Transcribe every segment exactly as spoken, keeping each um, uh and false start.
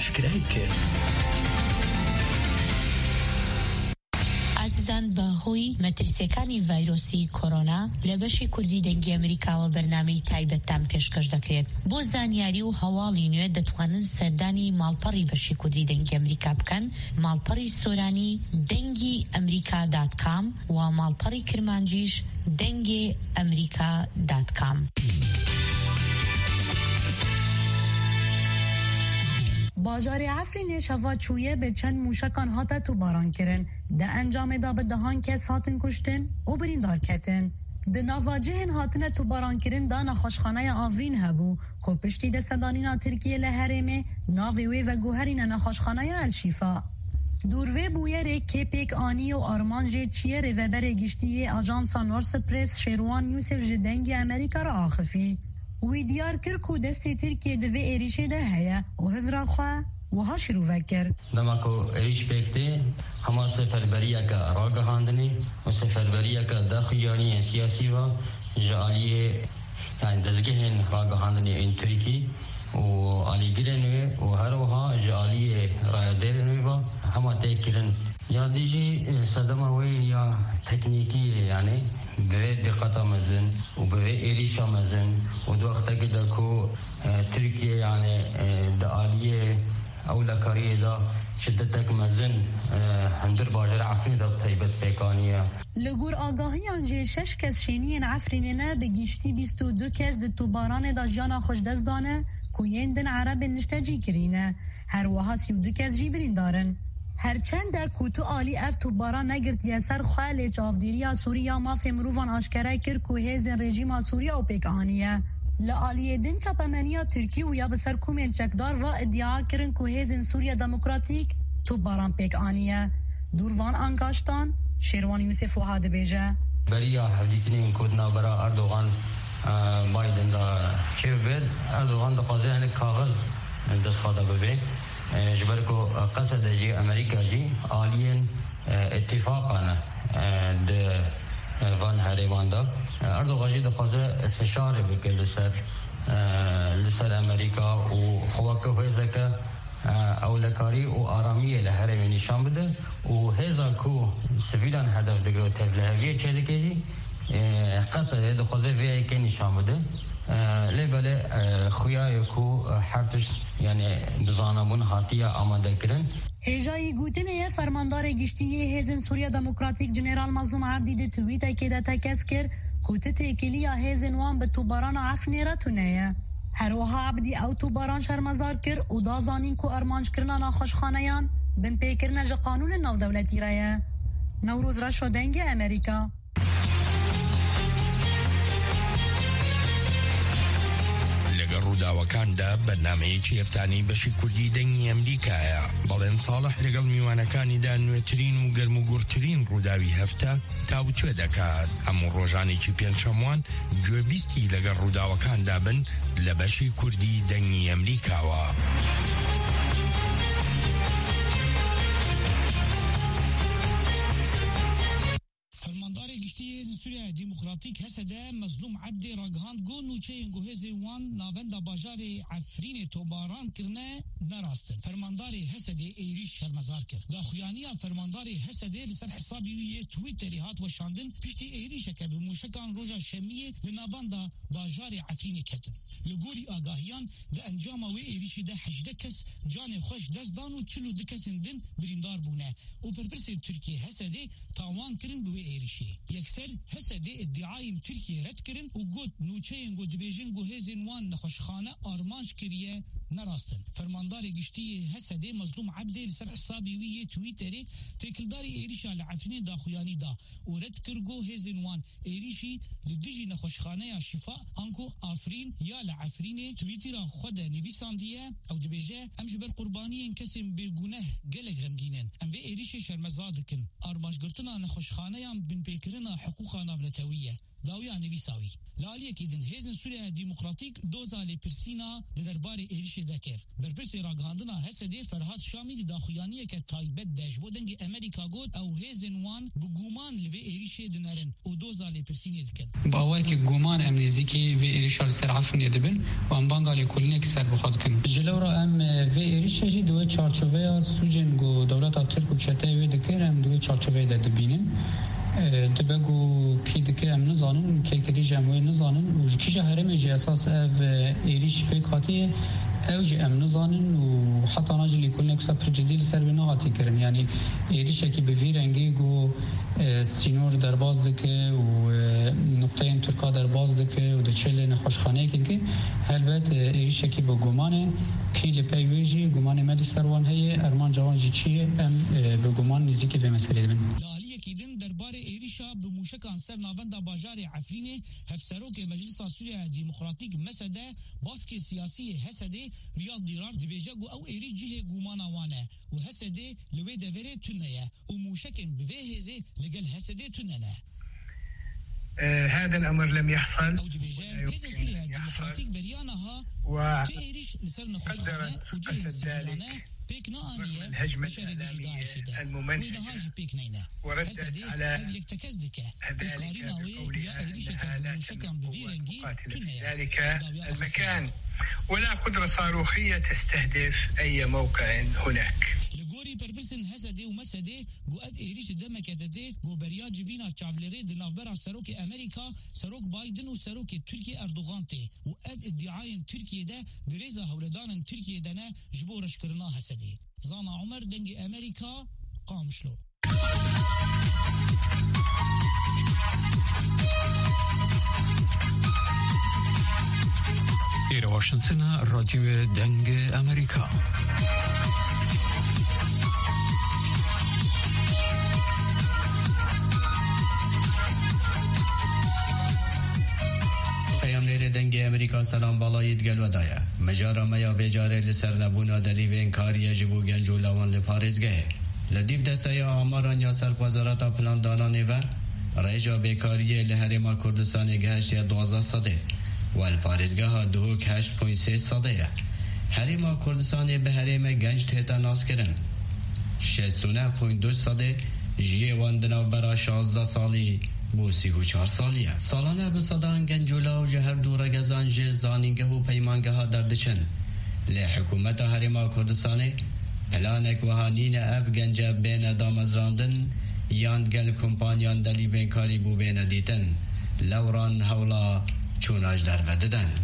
ئاشکرای کرد. عزیزان بەهۆی مەترسیەکانی ڤایرۆسی کۆرۆنا لە بەشی کوردی دەنگی ئەمریکاوە بەرنامەی تایبەتتان پێشکەش دەکرێت. بۆ زانیاری و هەواڵی نوێ دەتوانن سەردانی ماڵپەڕی بەشی کوردی دەنگی ئەمریکا بکەن، ماڵپەڕی سۆرانی دەنگی ئەمریکا دات کام و ماڵپەڕی کرمانجیش دەنگی ئەمریکا دات کام. باجاری عفرین شوا چویه به چند موشکان هاتا تو باران کرن ده انجام دا به دهان کس هاتن کشتن و بریندار کتن ده نواجهن هاتن تو باران کرن دا نخوشخانه آفرین هبو که پشتی ده سدانینا ترکیه لحرمه ناویوی و گوهرین نخوشخانه الشیفا دوروی بویره که پیک آنی و آرمانجه چیه روبر گشتی آجانسا نورس پریس شیروان یوسف جدنگی امریکا را آخفی وی دیار کر کو دستی ترکیه دوی ایریشه ده هیا و هزرا خواه و ها شروع وکر دمکو ایریش بکته هما سفربریه که راگه هاندنی و سفربریه که داخلیانی سیاسی و جعالیه یعنی دزگهن راگه هاندنی این ترکی و آلیگرنوی و هر وها جعالیه رایدرنوی و هما تکرن یا دیجی صدمه وی یا تکنیکی یعنی به دقت مزن و به ایریش مزن و دو وقت که دکو ترکیه یعنی دعالیه اولکاریه دا شدتک مزن هندر باجر عفرین دا تایبت پیکانیه لگور آگاهی آنجه شش کس شینین عفرین نه بگیشتی بیست و دو کس ده توباران دا جانا خوش دست دانه کوین دن عرب نشتجی کرینه هر وها سی و دو کس جی برین دارن هرچند کوتو آلی اف تو باران نگرد یسر خاله چافدیریا سوریا مافی مروفان آشکره کر که هیزن رژیم سوریا و پیک آنیه لآلیه دن چاپمنیا ترکی و یا بسر کومیل چکدار و ادعا کرن که هیزن سوریا دموکراتیک تو باران پیک آنیه دوروان انگاشتان شیروان یوسف و هاده بیجه بریا هفدیکنین کودنا برا اردوغان بایدن دا چه بید اردوغان دا خوازه هنه کاغذ دست خواده ببین جبركو قصد جي امريكا جي عاليا اتفاقا د فان هريوان دا اردوغان جي دخوازه فشار بك لسر لسر امريكا و خواكو هزكا اولكاري و آرامية لهرمي نشان بده و هزا كو سفيدان هدف دقو تبلهوية چه دكي جي قصد دخوازه فيه كي نشان بده لباله خویای کو حرتش یعنی بزانمون هاتیه آماده کردن هجای گوتنه فرماندار گشتی هیزن سوریا دموکراتیک جنرال مظلوم عبدی ده توییت که ده تکس کر کوته تکیلیا هیزن وان به توباران عفنی را تونه هر وها عبدی او توباران شرمزار کر او دازانین کو ارمانج کرنا ناخوشخانهان بن پیکرنا جا قانون نو دولتی رایه نوروز را شدنگ امریکا ڕووداوەکاندا بەرنامەیەکی هەفتانەی بەشی کوردی دەنگی ئەمریکایە بەڵێن ساڵح لەگەڵ میوانەکانیدا نوێترین و گەرم و گورترین ڕووداوی هەفتە تاوتوێ دەکات هەموو ڕۆژانێکی پێنجشەموان گوێبیستی لەگەڵ ڕووداوەکاندا بن لە بەشی کوردی دەنگی ئەمریکاوە. سوریا دموکراتیک هسده مظلوم عبد راگهاند گو نوچه انگوهز وان ناوندا باجار عفرین توباران کرنه نراستن فرماندار هسده ایریش شرمزار کرد دا خویانیا فرماندار هسده لسر حسابی وی تویتری هات و شاندن پشتی ایریش که به موشکان روژا شمیه لناوندا باجار عفرین کتن لگوری آگاهیان ده انجام و ایریشی ده حجده کس جان خوش دستدان و چلو دکسن دن بریندار بونه و پرپرس ترکیه هسده تاوان کرن بوی ایریشی یکسر هسده ادعای ترکیه رد کرن و گوت نوچهین گو دبیجن گو هزین وان نخوشخانه آرمانش کریه نراستن فرماندار گشتی هسده مظلوم عبده لسر حسابی وی تویتری تکلداری ایریشا لعفرین دا خویانی دا و رد کر گو هزین وان ایریشی لدجی نخوشخانه شفا انکو آفرین یا لعفرین تویترا خود نویساندیه او دبیجه ام جبر قربانیین کسیم بگونه گلگ غمگینن ام وی ایریشی شرمزادکن آرمانش گرتنا نخوشخانه ام بن پیکرنا حقوقا نابنتویه داویا نویساوی لالیه که دن هیزن سوریه دموکراتیک دوزا لپرسینا دربار ایریش دکر برپرسی راگهاندنا هسده فرهاد شامی داخویانیه که تایبت دجبو دنگ امریکا گود او هیزن وان بگومان لوی ایریش دنرن او دوزا لپرسینی دکن با اول که گومان امریزی که وی ایریش سر عفونی دبن و ام بانگالی کلینه که سر بخواد کن جلو را ام وی ایریش جی دوی چارچوبه سوجن گو دولت ترک و چته وی دکر ام دوی چارچوبه ده دبینن دبگو پیدکه ام نزانن که کدی جمعی نزانن و کیجا هرمی جی اساس اف ایریش پیکاتی اوج ام نزانن و حتی ناجلی کلنه کسا پرجدیل سر بنا هاتی کرن یعنی ایریش اکی به وی رنگی گو سینور در باز دکه و نقطه این ترکا در باز دکه و دچل نخوشخانه که هلبت ایریش اکی به گمانه کیل پیویجی گمان مدی سروان هی ارمان جوان جی چیه ام به گمان نزیکی به مسئله دبن کیدن درباره ایریشا به موشکان سر ناوندا باجار عفرین هفسروک مجلس سوریه دموکراتیک مسده باسک سیاسی هسده ریاض دیرار دبیجه گو او ایریش جه گومانا وانه و هسده لوی دوره تنه و موشکن به هزه لگل هسده تنه هذا الأمر لم يحصل ويمكن يحصل وقدرت قصد ذلك الهجمة الإعلامية الممنهجة وردت على ذلك بقولها أنها لا تملك قوة مقاتلة في ذلك المكان ولا قدرة صاروخية تستهدف أي موقع هناك. لگوری پرپرسن هسده و مسده گو اد ایریش دمکتده گو بریا جوینا چاولره دنافبرا سروک امریکا سروک بایدن و سروک ترکیه اردوغان ته و اد ادعاین ترکیه ده دریزا هولدان ترکیه دنه جبورش کرنا هسده زانا عمر دنگ امریکا قامشلو ایره واشنطن رادیو دنگ امریکا دنگ امریکا سلام بالایت گل و دایا مجارا میا بیجاره لسر نبونا دلیوین کاری جبو گنجو لوان لپارزگه لدیب دسته آماران یا سر وزارت پلان دانانه و رجا بیکاری لحرما کردستان گهشت یا دوازده صده و الپارزگه ها دوک هشت پوین سه صده حرما کردستان به حرم گنج تهتا ناس کرن شستونه پوین دو صده جیه واندنا برا شازده سالی بوسی و چهار سالیه سالانه به صدان گنجولا و جهر دور گزان جه زانینگه و پیمانگه ها دردچن لی حکومت حرما کردستانه پلانک و هانین اف گنجه بین دامزراندن یاندگل کمپانیان دلی بینکاری بو بین دیتن لوران حولا چوناج در بددن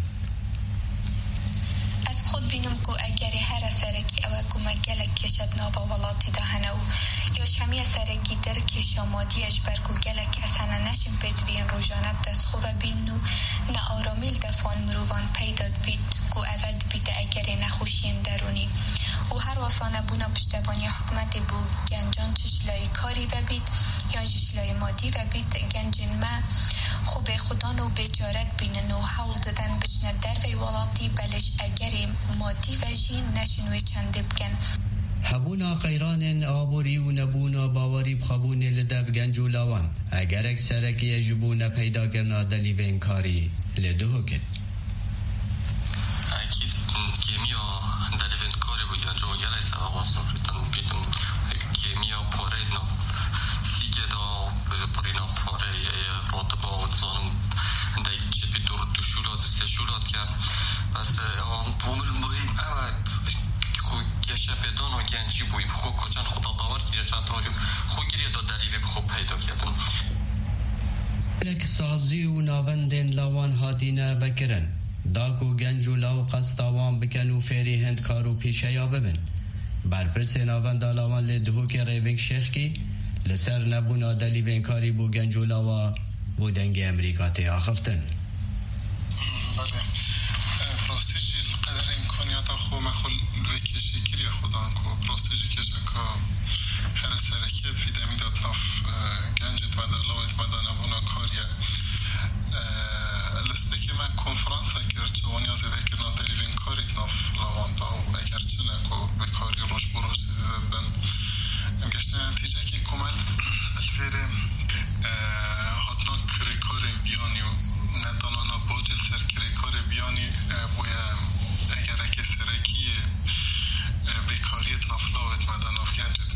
از خود بینم که اگر هر سرکی او کمکگلک کشد نابا ولاتی دهنو یا شمی سرکی در کشامادی اجبر که گلک حسنه نشم پید بین روژانه بدست خوب بینو نه آرامیل دفان مروان پیداد بید که اود بید اگر نخوشین درونی و هر وفانه بونا پشتوانی حکمت بو گنجان چشلای کاری و بید یا چشلای مادی و بید گنجن ما خوب خودان و بیجارت بینن و حول دادن بچنه در وی ولاتی بلش اگر مادی و جین نشنوی چنده بگن هبونا قیران آبوری و نبونا باوری بخبون لدب گنجو لاوان اگر اکسرکی یجبون پیدا کرنا دلی به انکاری لدهو کد اکید کیمیا دلی به انکاری بود یا جو گره سبب واسطا بیتن بیتن کیمیا پاره نا سیگه دا پرینا پاره رات با زانم دی چپی دور دو شولاد سه شولاد کن بس بومل مهم اول خود گشه بدان و گنجی بوی خود کچن خدا داور کیره چند تاریم خود گیره دا دلیل خوب پیدا کردن لک سازی و ناوندین لاوان هاتینه بکرن داکو گنجو لاو قصداوان بکن و فیری هند کارو پیشه یا ببن برپرس ناوند لاوان لدهو که ریوینگ شیخ کی لسر نبونا دلی بینکاری بو گنجو لاوا بو دنگ امریکا تی آخفتن بله پراستیجی القدر امکانیات خو مخول وکشی کری خودان کو پراستیجی کشکا هر سرکیت فیده میداد ناف گنجت و در لاوت و در نبونا کاریه لسپیک من کنفرانس کرد جوانی از ایده کرنا دلیوین کاریت ناف لاوان دا و اگر چنه کو بکاری روش بروش زیده بن امگشتن نتیجه که کمال الفیره هاتنا کری کاری بیان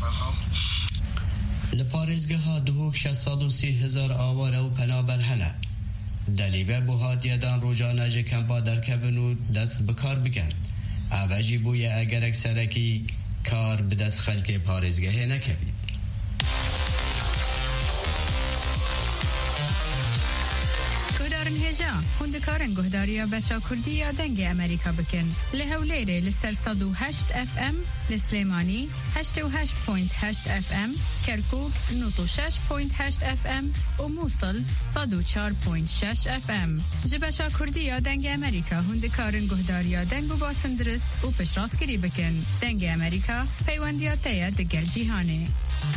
بلام لپارزگه ها دوک شصد و سی هزار آواره و پنابر هنه دلیبه بوهات یدان روجانه جکن با درکبن و دست بکار بگن اوجی بوی اگر اکسرکی کار به دست خلق پارزگه نکبید. هجا هندکارن گهداریا بشا کردی یا دنگ امریکا بکن لهولیره لسر صد و هشت اف ام لسلیمانی هشت و هشت پوینت هشت اف ام کرکوک نوت و شش پوینت هشت اف ام و موصل صد و چهار پوینت شش اف ام جبشا کردی یا دنگ امریکا هندکارن گهداریا دنگ و باسن درست و پشراسکری بکن دنگ امریکا پیوندیاتیا دگل جیهانه.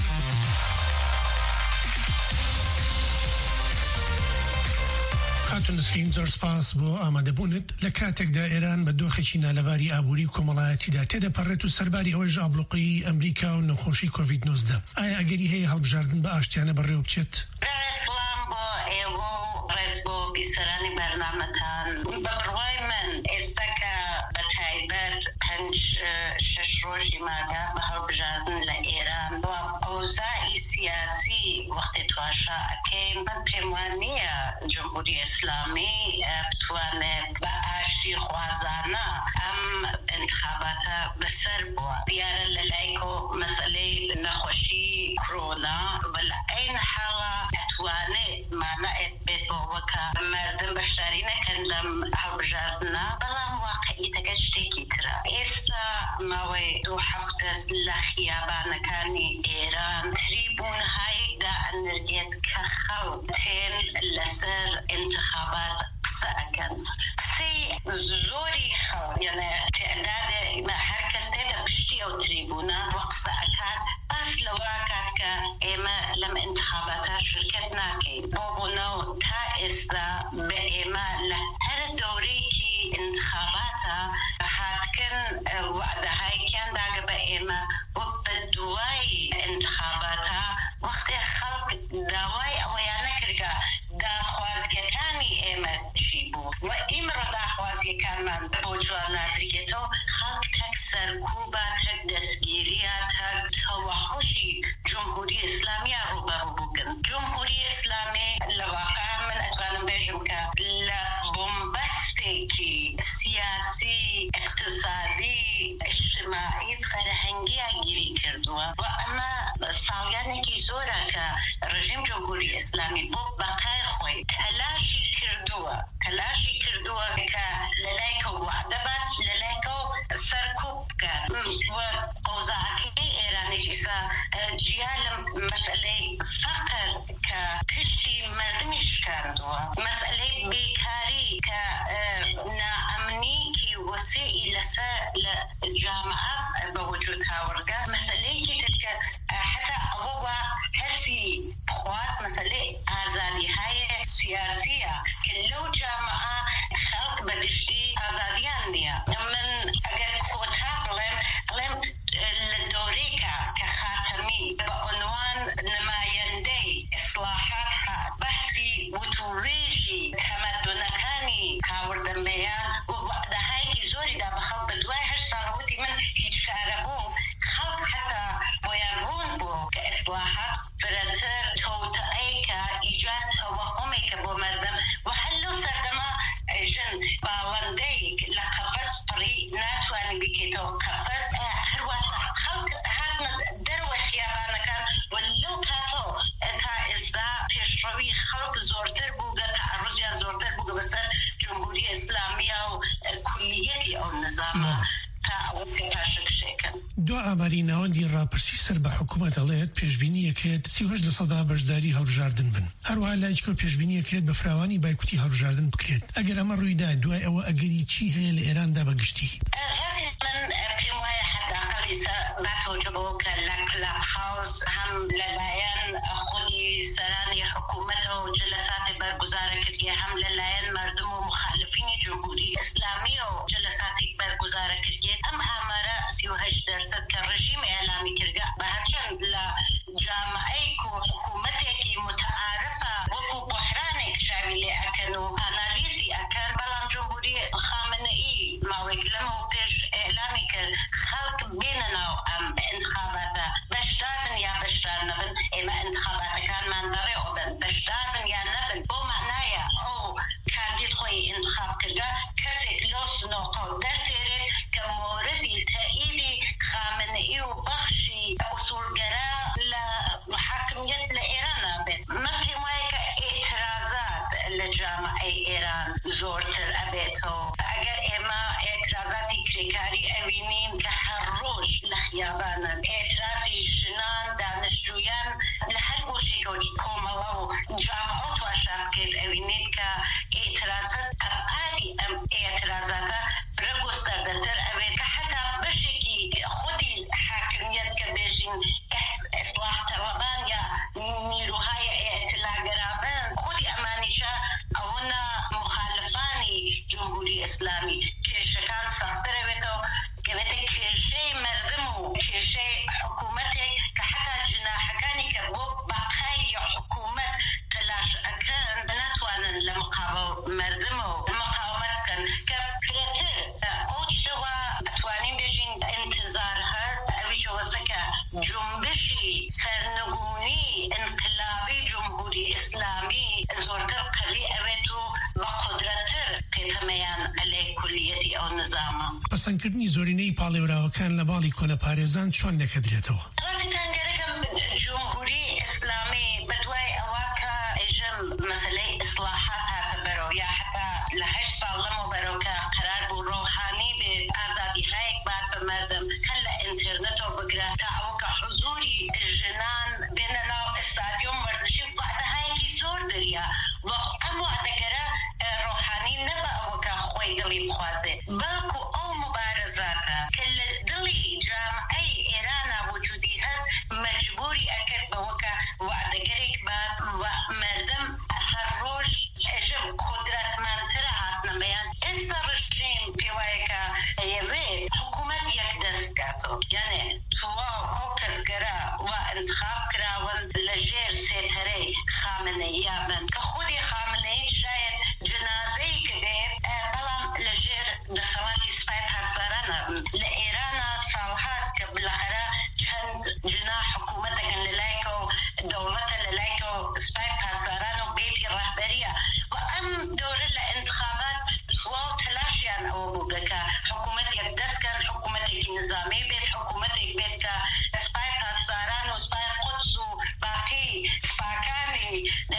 خاتون نسرین زۆر سپاس بۆ ئامادەبوونت لە کاتێکدا ئێران بە دۆخێکی نالەباری ئابووری و کۆمەڵایەتیدا تێدەپەڕێت و سەرباری ئەوەش ئابلوقی ئەمریکا و نەخۆشی کۆڤید نۆزدە. ئایا ئەگەری هەیە هەڵبژاردن بە ئاشتیانە بەڕێوە بچێت؟ سلام بۆ ئێوە و ڕێز بۆ بیسەرانی بەرنامەتان. بە بڕوای من ئێستاکە بە تایبەت پەنج شەش ڕۆژی ماگە بە هەڵبژاردن لە ئێران و ئەوزاعی سیاسی وەختی تواشا ئەکەین من پێم وان نییە جمهوری اسلامی بتوانێت بە ئاشتی خوازانە ئەم انتخاباتە بەسەر بووە. دیارە لەلایکۆ مەسەلەی نەخۆشی کۆرۆنا بە لە عین حاڵە ئەتوانێت مانایەت بێت بۆەوە کە مردم بەشداری نەکەن لەم هەڵبژاردنە، بەڵام واقعیتەکە شتێکی ترە. ئێستا ماوەی دوو هەفتە لە خیابانەکانی ئێران تریبونهایەکدا ئەنرگێت کە خەڵک تێن لەسەر انتخابات قسە ئەکەن. قسەی زۆری خەڵک یعنی تعدادە هەر کەس تێدە پشتی ئەو تریبونە بۆ قسە ئەکات باس لەوە کات کە ئێمە لەم انتخاباتە شرکەت ناکەین. بۆ بوونەوە تا ئێستا بە ئێمە لە هەر دەورەیەکی انتخاباتە هاتکن وعدەهایەکیان داگە بە ئێمە و بە دوای انتخاباتە وەختی خەڵک داوای ئەوەیان نەکردگە داخوازگەکانی ئێمە چی بوو و ئیمڕۆ داخوازگەکانمان بۆ جوان نادرێتەوە خەڵک تەک سەرکوبە تەک دەستگیریە تەک تەوەحشی جمهوری ئیسلامیە ڕوبەڕوو بووکن. جمهوری ئیسلامی لە واقع من ئەتوانم بێژم کە لە بۆمبەستێکی سیاسی اقتصادی اجتماعی فەرهەنگیە گیری کردووە و ئەمە ساڵیانێکی زۆرە کە ڕژیم جمهوری ئیسلامی بۆ بەقای خۆی تەلاشی کردووە تەلاشی کردووە کە لەلایکە وعدە بات لەلایکە سەرکوب بکات و ئەوزاعەکەی ئێرانێکی سا جیا لە مەسئلەی فەقر کە پشتی مردمی شکاردووە، مەسئلەی بێکاری کە نائەمنیکی وەسیعی لەسەر لە جامعە بە وجود هاوڕگا، مەسئلەیەکی تر کە حتا ئەوە هەرسی بخوات مەسئلەی ئازادیهای سیاسیە کە لەو جامعە خەڵک بەگشتی ئازادیان نییە. من ئەگەر کۆتا بڵێم بڵێم لە دۆرێکە کە خاتەمی بە عنوان نمایەندەی ئیسلاحات هات بەحسی وتوڕێژی تەمەدونەکانی هاوردەمەیان و وەعدەهایەکی زۆریدا بە خەڵک بە دوای هەر ساڵەوەتی من هیچ کارە بوو خەڵک حتا بۆیان ڕوون بوو کە ئیسلاحات فرەتر تۆتەئەیکە ئیجاد تەوەهومێکە بۆ مردم و هەر لەو سەردەما ژن باڵندەیەک لە قەفەس پڕی ناتوانێت بکێتەوە قەفەس هەروەها خەڵک هاتنە دەروە خیابانەکان و لەو کاتەوە تا ئێستا پێشڕەوی خەڵک زۆرتر بووگە تەعەڕوزیان زۆرتر بووگە بەسەر جمهوری ئیسلامیە و کولیەتی ئەو نظامە تا ئەوە پێشەکشێکن. دو ئاماری ناوەندی ڕاپرسی سەر بە حکوومەت دەڵێت پێشبینیەکێت سی و هەشت سەدا بەشداری هەڵبژاردن بن. هەروەها لایەکەوە پێشبینیەکرێت بە فراوانی بایکوتی هەڵبژاردن بکرێت. ئەگەر ئەمە ڕوویدا دوای ئەوە ئەگەری چی هەیە لە ئێراندا بەگشتی؟ من پێم وایە حداقل باتۆجبەوە کە لە کلاب هاوس هەم لەلایەن خودی سەرانی حکوومەتەوە و جلساتی بەرگوزارە کردیە هەم لەلایەن مردم و مخالفینی جمهوری ئیسلامی و جلساتی بەرگوزارە کردیە ئەم ئامارە سی و هەشت دەرسەد کە ڕژیم ئێلامی کردگە بە هەرچەند لە جامعەیەک و حکوومەتێکی متعارفە وەکو بحرانێک چاوی لێ ئەکەن و ئانالیزی ئەکەن، بەڵام جمهوری خامنەئی ماوەیەک لەمەوە پێش ئێلامی کرد خەڵک بێنە ناو ئەم انتخاباتە بەشدار خیابانە ئێترازی ژنان دانشجویان لە هەر بۆشێکەوە کۆمەڵە و جامعە تواشا بکەیت ئەوینێت کە ئێتراز هەست ئەپاری ئەم ئێترازاتە برە گۆستاردەتر ئەوێت کە حتا بەشێکی خودی حاکمیت کە بێژین ئیسلاح طلبان یا نیروهای ئێتلاگەرابن خودی ئەمانیشە ئەوەنە مخالفانی جمهوری ئیسلامی کێشەکان سەختەرەوێتەوە کەوێتە کێشەی مردم و کێشەی حکوومەتێک کە حتا جناحەکانی کە بۆ بەقای حکوومەت تلاش ئەکەن ناتوانن لە مقابل مردم و مقاومەت بکەن کە پرێتر ئەو شتەوە ئەتوانین بێژین انتظار هەست ئەویش وەسە کە جنبشی سەرنگونی انقلابی جمهوری ئیسلامی زۆرتر قەوی ئەوێت و بە قودرەتتر قێتەمەیان ئەلەی کولیەتی ئەو نظامە. پەسەندکردنی زۆرینەی پاڵێوراوەکان لە باڵی کۆنەپارێزان چۆن دەکەدرێتەوە؟ ڕاستی تانگەرەکەم جمهوری ئیسلامی بەدوای ئەوە کە ئێژەم مەسەلەی ئیسلاحات هاتە بەرەو یا حتا لە هەشت ساڵ لەمەوە بەرەو کە قەرار بوو ڕۆحانی بێ ئازادیهایەک بات بە مردم هەر لە ئینترنێتەوە بگرە تا ئەوە کە حضوری ژنان بێنە ناو ئستادیۆم وەردەشی وعدەهایەکی زۆر دەریا و ئەم وعدەگەرە ڕۆحانی نەبە ئەوە کە خۆی دڵی بخوازێ بەڵکو ئەو مبارزاتە کە لە دڵی جامعەی ئێرانە وجودی هەست مەجبوری ئەکرد بەوە کە وعدەگەرێک بات و مردم هەر ڕۆژ ئێژم قودرەتمەندترە هاتنەمەیان ئێستا ڕژیم پێوایەکە ئەیەوێ حکوومەت یەک دەست کاتەوە یانێ تواو ئەو کەسگەرە و انتخاب کراون لەژێر سێتەرەی خامنەییە بن کە خودی خامنەیی شاید جنازەی کە بێت بەڵام لەژێر دەسەڵاتی سپای پاسدارانە بن لە ئێرانە ساڵهاست کە بلاهەرە چەند جنا حکوومەتەکەن لەلایکە و دەوڵەتە لەلایکە و سپای پاسداران و بێتی ڕەهبەریە و ئەم دەورە لە انتخابات سواو تەلاشیان ئەوە بوو کە حکوومەت یەک دەستکەن حکوومەتێکی نظامی بێت حکوومەتێک بێت کە سپای پاسداران و سپای قودس و باقی سپاکانی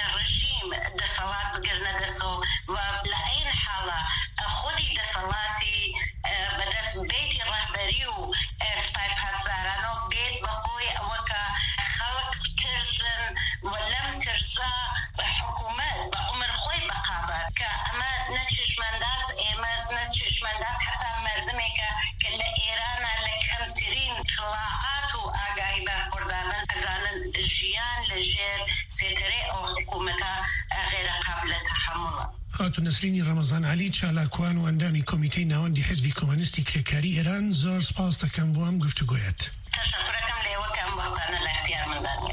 ڕژیم دەسەڵات بگرنە دەستەوە و لە ئەین حاڵە خودی دەسەڵاتی بەدەست بێتی ڕەهبەری و سپای پاسدارانەوە بێت بەهۆی ئەوە کە خەڵک ترسن و لەم ترسا حکوومەت بە عمر خۆی بەقابات کە ئەمە نە چشمەنداز ئێمەز نە چشمەنداز حتا مردمێکە کە لە ئێرانە لە کەمترین کڵاعات و ئاگاهی بەرخوردابن ئەزانن ژیان لەژێر سێتەرەی ئەو حکوومەتە غێرە قابلە تەحەموڵە. خاتون نسرینی ڕەمەزان عەلی چالاکوان و ئەندامی کۆمیتەی ناوەندی حیزبی کۆمۆنیستی کرێکاری ئێران زۆر سپاس دەکەم بۆ ئەم گفتوگۆیەت. تەشەکورەکەم لە ئێوە کە ئەم وەختانە لە اختیار مندانە.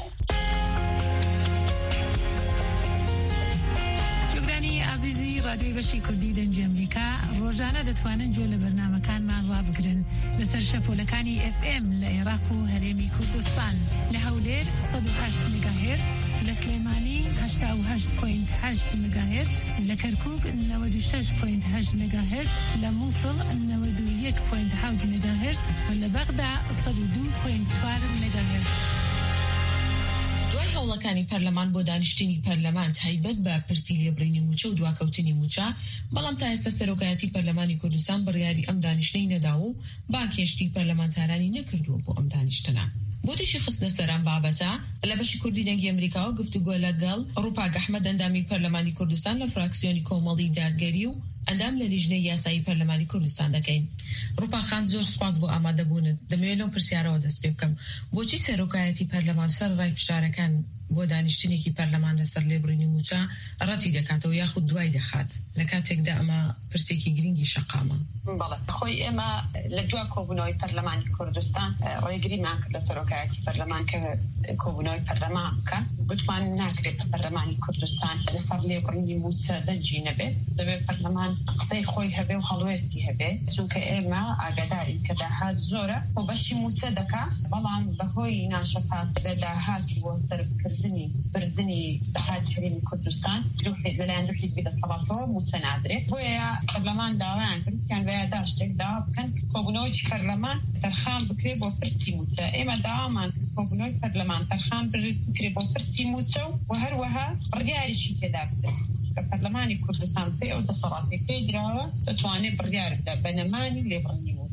عزیزی رادیۆی بەشی کوردی دەنگی ئەمریکا ڕۆژانە دەتوانن گوێ لە بەرنامەکانمان ڕابگرن لەسەر شەپۆلەکانی ئف ئێم لە عێراق و هەرێمی کوردستان لە هەولێر سەد و هەشت مێگاهێرتز لە سلێمانی هەشتا و هەشت کۆینت هەشت مێگاهێرتز لە کەرکووک نەوەد و شەش کۆینت هەشت مێگاهێرتز لە مووسڵ نەوەد و یەک کۆینت حەوت مێگاهێرتز و لە بەغدا سەد و دوو کۆینت چوار مێگاهێرتز. دوای هەوڵەکانی پەرلەمان بۆ دانیشتنی پەرلەمان تایبەت بە پرسی لێبڕینی موچە و دواکەوتنی موچە، بەڵام تا ئێستا سەرۆکایەتی پەرلەمانی کوردستان بڕیاری ئەم دانیشتەی نەداوە و باکێشتی پەرلەمانتارانی نەکردووە بۆ ئەم دانیشتنە. بۆ تووشی خستنە سەران بابەتە لە بەشی کوردی دەنگی ئەمریکاوە گفتوگۆ لەگەڵ ڕووپاک ئەحمەد ئەندامی پەرلەمانی کوردستان لە فراکسیۆنی کۆمەڵی دادگەری و ئەندام لە لیژنەی یاسایی پەرلەمانی کوردستان دەکەین. ڕووپاک خان زۆر سوپاس بۆ ئامادەبوونت. دەمەوێت لەو پرسیارەوە دەست پێ بکەم، بۆچی سەرۆکایەتی پەرلەمان سەر ڕای فشارەکان بۆ دانیشتنێکی پەرلەمان لەسەر لێبڕینی موچە ڕەتی دەکاتەوە یاخود دوای دەخات لە کاتێکدا ئەمە پرسێکی گرنگی شەقامە؟ بەڵێ خۆی ئێمە لە دوا کۆبوونەوەی پەرلەمانی کوردستان ڕێگریمان کرد لە سەرۆکایەتی پەرلەمان کە کۆبوونەوەی پەرلەمان بکە. گوتمان ناکرێت پەرلەمانی کوردستان لەسەر لێبڕینی موچە دەنجی نەبێت، دەبێت پەرلەمان قسەی خۆی هەبێ و هەڵوێستی هەبێ، چونکە ئێمە ئاگادارین کە داهات زۆرە و بەشی موچە دەکا، بەڵام بەهۆی ناشەفاف داهاتی بۆ سەرکردنی بردننی داهات هەرێمی کوردستان لەلایەن دوو حیزبی دەسەڵاتەوە موچە نادرێت. بۆیە پەرلەمان داوایان کرد کیان بەیادا شتێک داوا بکەن کۆبوونەوەی پەرلەمان تەرخان بکرێت بۆ پرسی موچە. ئێمە داوامان کرد کۆبوونەوەی پەرلەمان تەرخان بکرێت بۆ پرسی موچە و هەروەها ڕیاریشی تێدا بدرێت کە پەرلەمانی کوردستان پێ ئەو دەسەڵاتی پێی دراوە دەتوانێت بڕیار بدات بە نەمانی لێبڕینی موچە.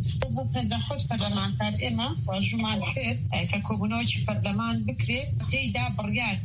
بۆ پەنجا حوت پەرلەمانتار ئێمە واژومان کرد کە کۆبوونەوەی پەرلەمان بکرێت تێیدا بڕیار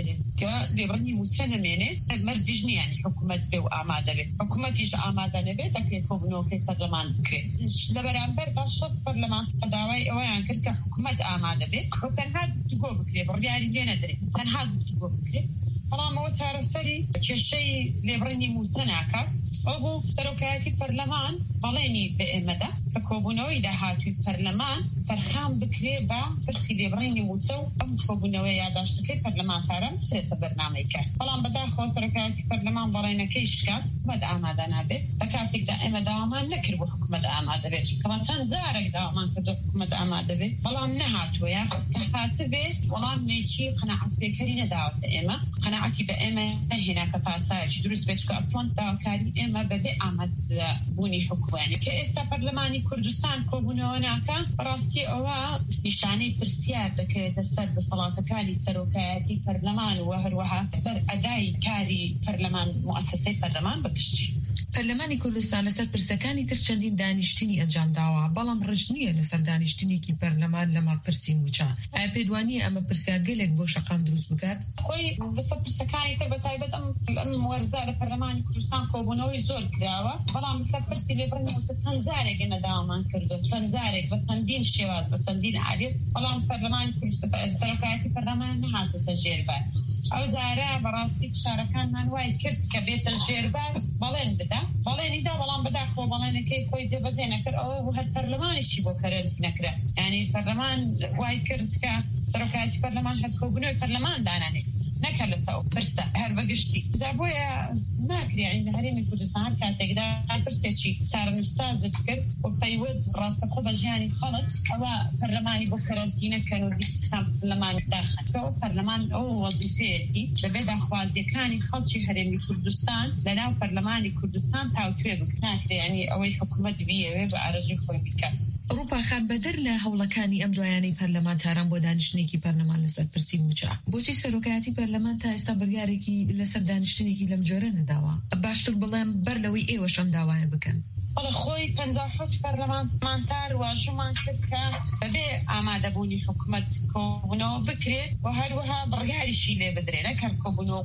کە لێبڕنی موچە نەمێنێت مەرجیش نییە یعنی حکوومەت بێ و ئامادە بێت حکوومەتیش ئامادە نەبێت دەکرێت کۆبوونەوەکەی پەرلەمان بکرێت لە بەرامبەردا شەست پەرلەمان داوای ئەوەیان کرد کە حکوومەت ئامادە بێت بۆ تەنها گفتوگۆ بکرێت بڕیاری لێ نەدرێت تەنها گفتوگۆ بکرێت بەڵام ئەوە چارەسەری کێشەی لێبڕینی موچە ناکات ئەو بۆ سەرۆکایەتی پەرلەمان بەڵێنی بە ئێمەدا کە کۆبوونەوەی داهاتووی پەرلەمان فەرخام بکرێ بە پرسی لێبڕینی موچە و ئەم کۆبوونەوەی یاداشتەکەی پەرلەمانتارە بکرێتە بەرنامەی کرد بەڵام بەداخەوە سەرۆکایەتی پەرلەمان بەڵێنەکەی شکات حکوومەت ئامادە نابێت بە کاتێکدا ئێمە داوامان نەکرد بۆ حکوومەت ئامادە بێت کەما چەند جارێک داوامان کردو حکوومەت ئامادە بێت بەڵام نەهاتووە یا کە هاتبێ وەڵام نێچی قەناعەتپێکەری نەداوەتە ئێمە قەناعەتی بە ئێمە نەهێنا کە پاسایەکی دروست بێت کە ئەسڵەن داواکاری ئێمە بەبێ ئامادەبوونی حکوومەتی کە ئێستا پەرلەمانی کوردستان کۆبوونەوە ناکە بەڕاستی ئەوە نیشانەی پرسیار دەکەوێتە سەر دەسەڵاتەکانی سەرۆکایەتی پەرلەمان و هەروەها سەر ئەدای کاری پەرلەمان موسسەی پەرلەمان بەگشتی پەرلەمانی کوردستان لەسەر پرسەکانی تر چەندین دانیشتنی ئەنجام داوە بەڵام ڕژ نییە لەسەر دانیشتنێکی پەرلەمان لەمەڵ پرسی موچە ئایا پێدوانیە ئەمە پرسیارگەلێک بۆ شەقام دروست بکات خۆی لەسەر پرسەکانی تر بەتایبەت ئەم وەرزە لە پەرلەمانی کوردستان کۆبوونەوەی زۆر کراوە بەڵام لەسەر پرسی لێبڕینی موچە چەند جارێک نەداوامان کردو چەند جارێک بە چەندین شێوات بە چەندین عالێت بەڵام پەرلەمانی کوردستان سەرۆکایەتی پەرلەمان نەهاتۆتە ژێربار ئەو جارە بەڕاستی فشارەکانمان وای کرد کە بێتە ژێربار بەڵێن بدا بەڵێنیدا بەڵام بەداخەوە بەڵێنەکەی خۆی جێبەجێ نەکرد ئەوە بوو هەر پەرلەمانیشی بۆ کەرەنتی نەکرا یعنی پەرلەمان وای کرد کە سەرۆکایەتی پەرلەمان هەر کۆبوونەوەی پەرلەمان دانانێت نەکە لەسەر پرسە هەر بەگشتی جا بۆیە ناکرێ یعنی لە هەرێمی کوردستان کاتێکدا پرسێکی چارەنووسسازت کرد و پەیوەست ڕاستەخۆ بە ژیانی خەڵک ئەوە پەرلەمانی بۆ کەرەنتی نەکەن و دیسان پەرلەمانی داخن کەەوە پەرلەمان ئەو وەزیفەیەتی لەبێ داخوازیەکانی خەڵکی هەرێمی کوردستان لەناو پەرلەمانی کوردستان تاوتوێ بک ناکرێ یعنی ئەوەی حکوومەت بیەوێ بە ئارەزوی خۆی بکات ڕووپا خان بەدەر لە هەوڵەکانی ئەم دوایانەی پەرلەمانتاران بۆ دانیشتنێکی پەرلەمان لەسەر پرسی موچە بۆچی سەرۆکایەتی پەرلەمان تا ئێستا بڕیارێکی لەسەر دانیشتنێکی لەم جۆرە نەداوە باشتر بڵێم بەر لەوەی ئێوەش ئەم داوایە بکەن بەڵێ خۆی پەنجا حوت پەرلەمانتار واژومان کرد کە بەبێ ئامادەبوونی حکوومەت کۆبوونەوە بکرێت و هەروەها بڕیاریشی لێ بدرێ نەکەم کۆبوونەوە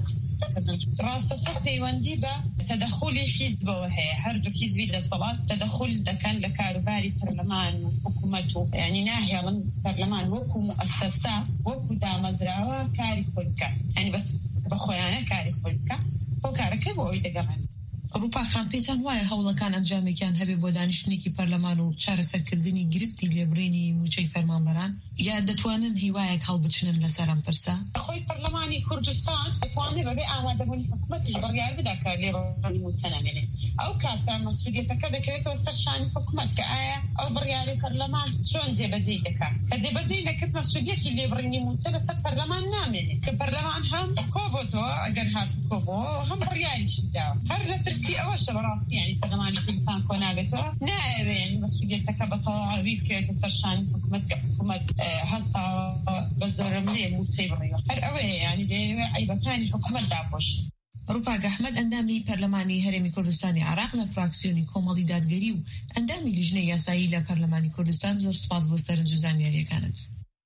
ڕاستەخۆ پەیوەندی بە تەدەخولی حیزبەوە هەیە هەردوو حیزبی دەسەڵات تەدەخول دەکەن لە کاروباری پەرلەمان و حکوومەت و یعنی ناهێڵن پەرلەمان وەکو موسسە وەکو دامەزراوە کاری خۆی بکات یعنی بەس بە خۆیانە کاری خۆی بکات بۆ کارەکەی بۆ ئەوی دەگەڕێن ڕووپا خان پێتان وایە هەوڵەکان ئەنجامێکیان هەبێ بۆ دانیشتنێکی پەرلەمان و چارەسەرکردنی گرفتی لێبڕینی موچەی فەرمانبەران یا دەتوانن هیوایەک هەڵبچنن لەسەر ئەم پرسە خۆی پەرلەمانی کوردستان دەتوانێت بەبێ ئامادەبوونی حکوومەتیش بڕیار بدا کە لێبڕینی موچە نامێنێت ئەو کاتە مەسئولیەتەکە دەکەوێتەوە سەر شانی حکوومەت کە ئایا ئەو بڕیاری پەرلەمان چۆن جێبەجێ دەکات کە جێبەجێ نەکرد مەسئولیەتی لێبڕینی موچە لەسەر پەرلەمان نامێنێت کە پەرلەمان هەم کۆبۆتەوە ئەگەر هاتوو کۆبەوە هەم بڕیاریشی داوە هەر لە ترسی ئەوەشە بەڕاستی یعنی پەرلەمانی کوردستان کۆ نابێتەوە نایەوێن مەسئولیەتەکە بە تەواوی بکرێتە سەر شانی حکوومەت کە حکوومەت هەستا بە زۆرم لێ موچەی بڕیوە هەر ئەوەیە یعنی دەیەوێ عیبەکانی حکوومەت داپۆش ڕووپا ئەحمەد ئەندامی پەرلەمانی هەرێمی کوردستانی عێراق لە فراکسیۆنی کۆمەڵی دادگەری و ئەندامی لیژنەی یاسایی لە پەرلەمانی کوردستان زۆر سوپاس بۆ سەرنج و زانیاریەکانت.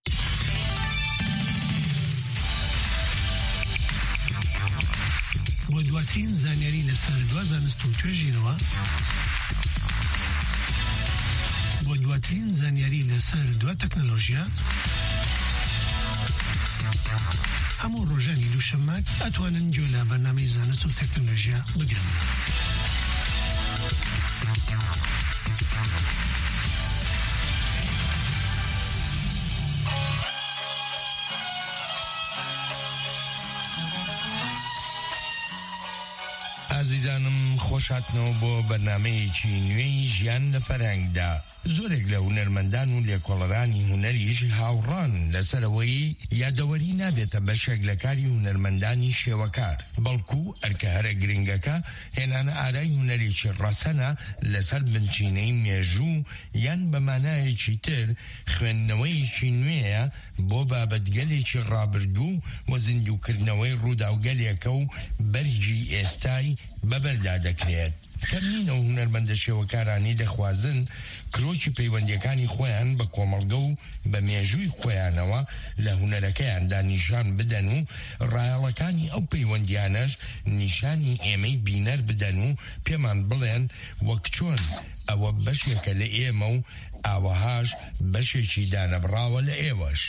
بۆ دواترین زانیاری لەسەر دوا زانست و توێژینەوە بۆ دواترین زانیاری لەسەر دوا تەکنۆلۆژیا هەموو ڕۆژانی دووشەممە ئەتوانن گوێ لە بەرنامەی زانست و تەکنۆلۆژیا بگرن. ئازیزانم خۆشاتنەوە بۆ بەرنامەیەکی نوێی ژیان لە فەرهەنگدا. زۆرێک لە هونەرمەندان و لێکۆڵەرانی هونەریش هاوڕان لەسەرەوەی یادەوەری نابێتە بەشێک لە کاری هونەرمەندانی شێوەکار، بەڵکو ئەرکە هەرە گرنگەکە هێنانە ئارای هونەرێکی ڕەسەنە لەسەر بنچینەی مێژوو یان بەمانایەکی تر خوێندنەوەیەکی نوێیە بۆ بابەتگەلێکی ڕابردوو و زیندووکردنەوەی ڕووداوگەلێکە و بەرگی ئێستای بەبەردا دەکرێت. تەمینە و هونەرمەندە شێوەکارانی دەخوازن کرۆکی پەیوەندیەکانی خۆیان بە کۆمەڵگە و بە مێژووی خۆیانەوە لە هونەرەکەیاندا نیشان بدەن و ڕایەڵەکانی ئەو پەیوەندیانەش نیشانی ئێمەی بینەر بدەن و پێمان بڵێن وەک چۆن ئەوە بەشێکە لە ئێمە و ئاوەهاش بەشێکی دانەبراوە لە ئێوەش.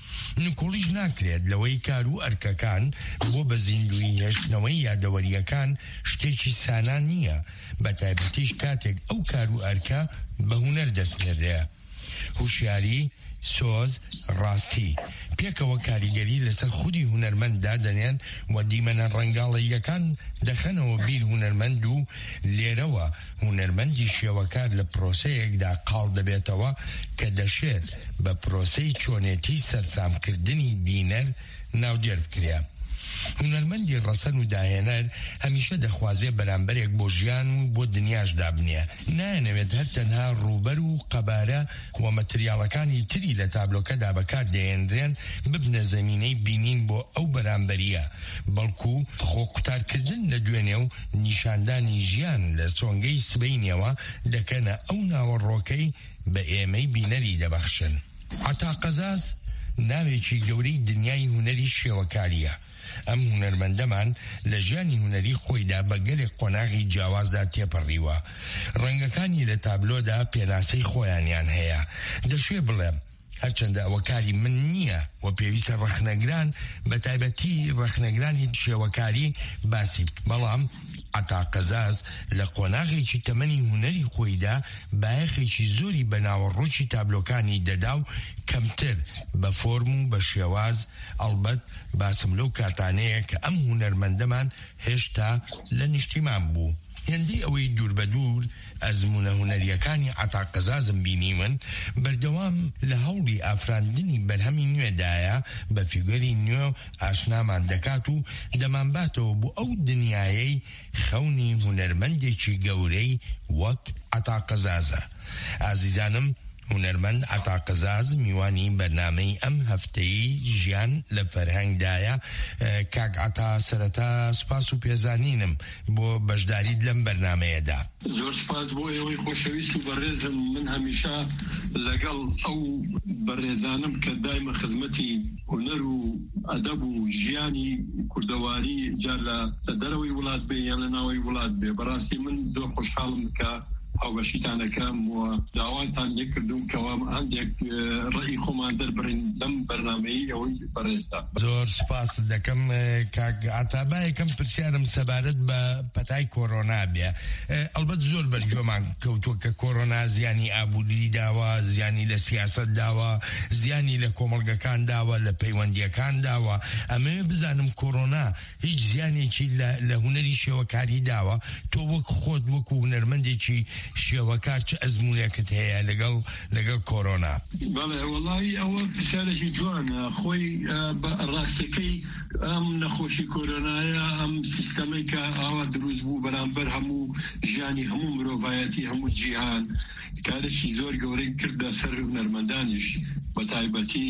نکۆڵیش ناکرێت لەوەی کار و ئەرکەکان بۆ بە زیندوی هێشتنەوەی یادەوەریەکان شتێکی سانان نییە، بە تایبەتیش کاتێک ئەو کار و ئەرکە بە هونەر دەستێنرێ. هوشیاری، سۆز، ڕاستی پێکەوە کاریگەری لەسەر خودی هونەرمەنددا دەنێن و دیمەنە ڕەنگاڵەییەکان دەخەنەوە بیر هونەرمەند و لێرەوە هونەرمەندی شێوەکار لە پرۆسەیەکدا قاڵ دەبێتەوە کە دەشێت بە پرۆسەی چۆنێتی سەرسامکردنی بینەر ناودێر بکرێ. هونەرمەندی ڕەسەن و داهێنەر هەمیشە دەخوازێ بەرامبەرێک بۆ ژیان و بۆ دنیاش دابنێ، نایەنەوێت هەر تەنها ڕووبەر و قەبارە و مەتریاڵەکانی تری لە تابلۆکەدا بەکار دەهێنرێن ببنە زەمینەی بینین بۆ ئەو بەرامبەریە، بەڵکو خۆ قوتارکردن لە دوێنێ و نیشاندانی ژیان لە سۆنگەی سبەینەوە دەکەنە ئەو ناوەڕۆکەی بە ئێمەی بینەری دەبەخشن. عەتا قەزاز ناوێکی گەورەی دنیای هونەری شێوەکاریە. ئەم هونەرمەندەمان لە ژیانی هونەری خۆیدا بە گەلێک قۆناغی جیاوازدا تێپەڕیوە. ڕەنگەکانی لە تابلۆدا پێناسەی خۆیانیان هەیە. دەشێ بڵێم هەرچەندە ئەوە کاری من نییە و پێویستە ڕەخنەگران بە تایبەتی ڕەخنەگرانی شێوەکاری باسی، بەڵام عەتا قەزاز لە قۆناغێکی تەمەنی هونەری خۆیدا بایەخێکی زۆری بە ناوەڕۆکی تابلۆکانی دەدا و کەمتر بە فۆرم و بە شێواز. ئەڵبەت باسم لەو کاتانەیە کە ئەم هونەرمەندەمان هێشتا لە نیشتیمان بوو. هێندەی ئەوەی دوور بە دوور ئەزمونە هونەریەکانی عەتا قەزازم بینیون بەردەوام لە هەوڵی ئافراندنی بەرهەمی نوێدایە بە فیگەری نوێ ئاشنامان دەکات و دەمانباتەوە بۆ ئەو دنیایەی خەونی هونەرمەندێکی گەورەی وەک عەتا قەزازە. ئازیزانم، هونەرمەند عەتا قەزاز میوانی بەرنامەی ئەم هەفتەی ژیان لە فەرهەنگدایە. کاک عەتا، سەرەتا سوپاس و پێزانینم بۆ بەشداریت لەم بەرنامەیەدا. زۆر سپاس بۆ ئێوەی خۆشەویست و بەڕێزم. من هەمیشە لەگەڵ ئەو بەڕێزانم کە دایمە خزمەتی هونەر و ئەدەب و ژیانی کوردەواری جار لە دەرەوەی وڵات بێ یان لە ناوەی وڵات بێ. بەڕاستی من زۆر خۆشحاڵم کە هاوبەشیتانەکەم و داواتان لێکردوم کەوا هەندێک ڕێی خۆمان دەربڕین لەم بەرنامەی ئەوەی بەڕێزدا. زۆر سپاس دەکەم کاک عەتا. با یەکەم پرسیارم سەبارەت بە پەتای کۆڕۆنا بێ. ئەلبەت زۆر بەرگۆمان کەوتووە کە کۆڕۆنا زیانی ئابووری داوە، زیانی لە سیاسەت داوە، زیانی لە کۆمەڵگەکان داوە، لە پەیوەندیەکان داوە. ئەمەوێ بزانم کۆڕۆنا هیچ زیانێکی لە هونەری شێوەکاری داوە؟ تۆ وەک خۆت وەکو هونەرمەندێکی شێوەکار چه ئەزمونێکت هەیە لەگەڵ لەگەڵ کۆڕۆنا؟ بەڵێ وەڵاهی ئەوە پرسیارێکی جوانە. خۆی بە ڕاستەکەی ئەم نەخۆشی کۆرۆنایە ئەم سیستەمەی کە ئاوا دروست بوو بەرامبەر هەموو ژیانی هەموو مرۆڤایەتی هەموو جیهان کارێکی زۆر گەورەی کردە سەر هونەرمەندانیش بە تایبەتی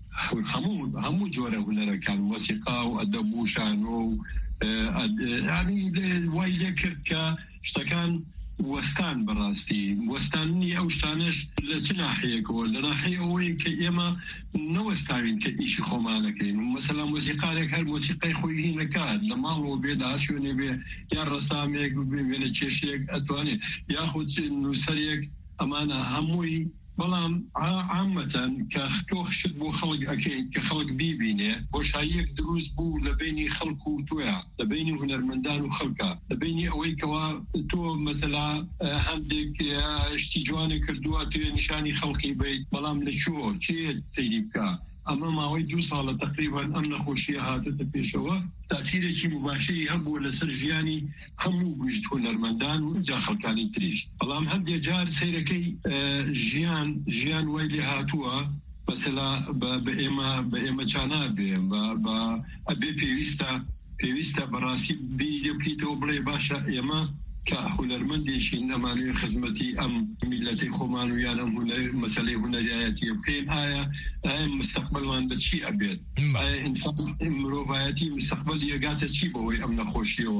هەموو هەموو جۆرە هونەرەکان، مۆسیقا و ئەدەب و شانۆ و وای لێ کرد کە شتەکان وەستان بەڕاستی وەستانی ئەو شتانش لە چ ناحەیەکەوە لە ناحەی ئەوەی کە ئێمە نەوەستاوین کە ئیشی خۆمانەکەین. مەسەلا مۆسیقارێک هەر مۆسیقای خۆی هی نەکات، لە ماڵەوە بێدا شوێنێ بێ یان ڕەسامێک بێنە کێشێک ئەتوانێت یاخود نووسەرێک، ئەمانە هەمووی. بەڵام عامەتەن کە تۆ خشت بۆ خەڵک ئەکەیت کە خەڵک بیبینێ، بۆشاییەک دروست بوو لە بینی خەڵک و تۆیە، لە بینی هونەرمەندان و خەڵکە، لە بینی ئەوەی کەوا تۆ مەسەلا هەندێک شتی جوانێ کردووە توێ نیشانی خەڵکی بیت، بەڵام لەکوێ چێت سەیری بکە. ئەمە ماوەی دوو ساڵە تقریبان ئەم نەخۆشیە هاتەتە پێشەوە، تاثیرێکی مباشری هەبووە لەسەر ژیانی هەموو گشت هونەرمەندان و جا خەڵکانی تریش. بەڵام هەندێک جار سەیرەکەی ژیان ژیان وای لێ هاتووە مەسەلا بە ئێمە بە ئێمە چانابێ بە ئەبێ پێویستە پێویستە بەڕاستی بیر بکەیتەوە بڵێ باشە ئێمە کە هونەرمەندێکی ئەمانوێ خزمەتی ئەم میلەتەی خۆمان و یان ئەم مەسەلەی هونەریایەتی بکەین. ئایا ئایا مستەقبەلمان بە چی ئەبێت؟ ئایا ئینسان مرۆڤایەتی مستەقبەل یەگاتە چی بەوەی ئەم نەخۆشیەوە؟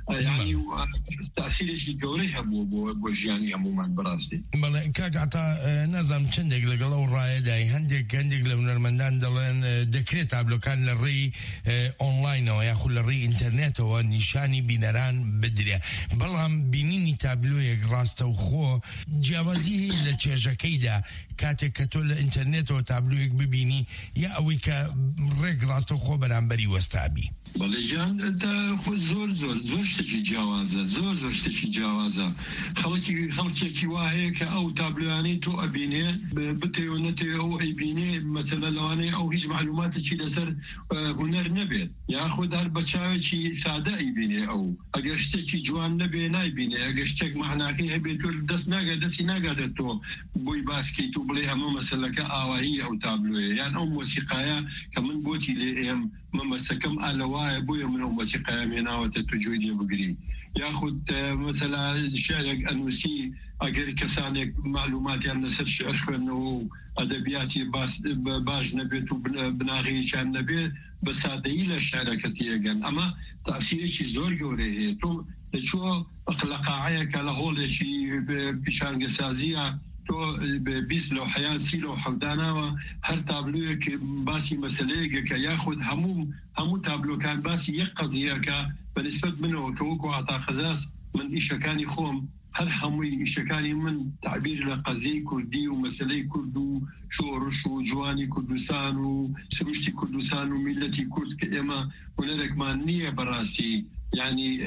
يعني تأثيرش جوري هبو بوجياني عموما براستي. بله كاقعتا نظام چندك لقلو الرأي داي هندك هندك لو نرمندان دلين دكريت عبلو كان للري اونلاين وياخو للري انترنت ونشاني بينران بدري بلهم بينيني تابلو يك راستا وخو جوازي لتشجكي دا كاتك كتول انترنت وتابلو يك ببيني يا اويكا ريك راستا وخو برانبري وستابي. بله جان دا زور زور زور شتشي جوازه زور زور شتشي جوازه خلقي خلقي كي واهيك او تابلواني تو ابيني بتي ونتي او ابيني مثلا لو انا او هيج معلومات شي لسر هنر نبي ياخذ هالبشاوي شي ساده ابيني او اجشتكي جوان نبي نايبيني اجشتك معناكي هبي تول دس ناقدتي ناقدتو بوي باسكي تو بلي امام مثلا كاواهي او تابلوي يعني ام موسيقايا كمن بوتي لي ممسكم الواي بوي من موسيقى منا وتتجويدي بقري ياخذ مثلا شعر انوسي اگر كسانك معلومات يعني نسر شعر انه ادبياتي باس باج نبيت بناغي كان نبي بس هذا الى شعر كثير اما تاثير شي زور جوري تو شو اخلاقيه كالهول شي بشان قسازيه تو بيس لو حيان سي لو حودانا هر تابلو ك باسي مسألة كياخد همو همو تابلو كان باسي يقضي ك بالنسبة منه كوكو عطا خزاس من إيش كان يخوم هر همو إيش كان من تعبير لقضية كردي ومسألة كردو شورش وجواني كردستان وسرشتي كردستان وملتي كرد كإما ونرك مانية براسي يعني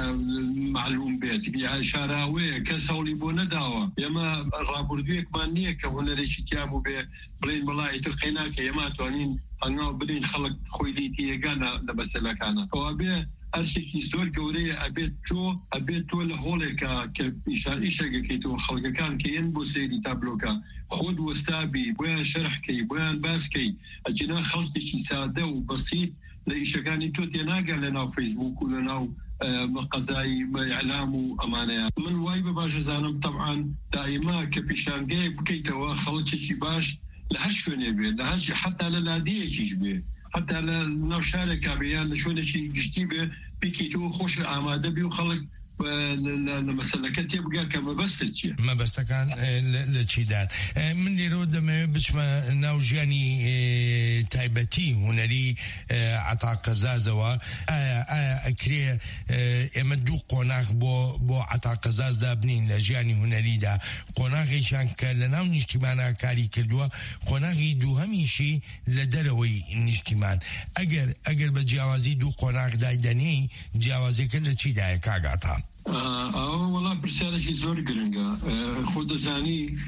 معلوم بيت يعني شاراوي كسولي بونداوا يما رابردويك مانيه كهنا ريش تيابو بلين ملاي تلقيناك يما توانين انا بدين خلق خويليتي غانا دبسلا كان وابي ارشكي زور جوري ابي تو ابي تو لهوليكا كاشاره كيتو خلق كان كين بو سيدي تابلوكا خود واستابي بوين شرح كي بوين باسكي اجينا خلق شي ساده وبسيط ليش كان توتي ناقل لنا فيسبوك ولنا مقزاي اعلام وامانه من وايب باش زانم طبعا دائما كبيشان جاي بكيتوا خلط شي باش لهش نبي لهش حتى للاديه شي حتى لو شارك بيان شو شي جديده بكيتو خوش اماده بيو خلق مثلا كتير بقى كم بس تجي ما بس كان لتشيدان من اللي رود ما بسمة نوجاني تايبتي هنالي عطا قزازة و أكري يمدو قناخ بو بو عطا قزاز دا بنين لجاني هنالي دا قناخي شان كلنا ونجتمانا كاري كدوا قناخي دو هميشي لدروي نجتمان أجر أجر بجوازي دو قناخ دايداني جوازي كل تشيدا كاغاتا اه والله برسالة شي زور قرنقا خود زاني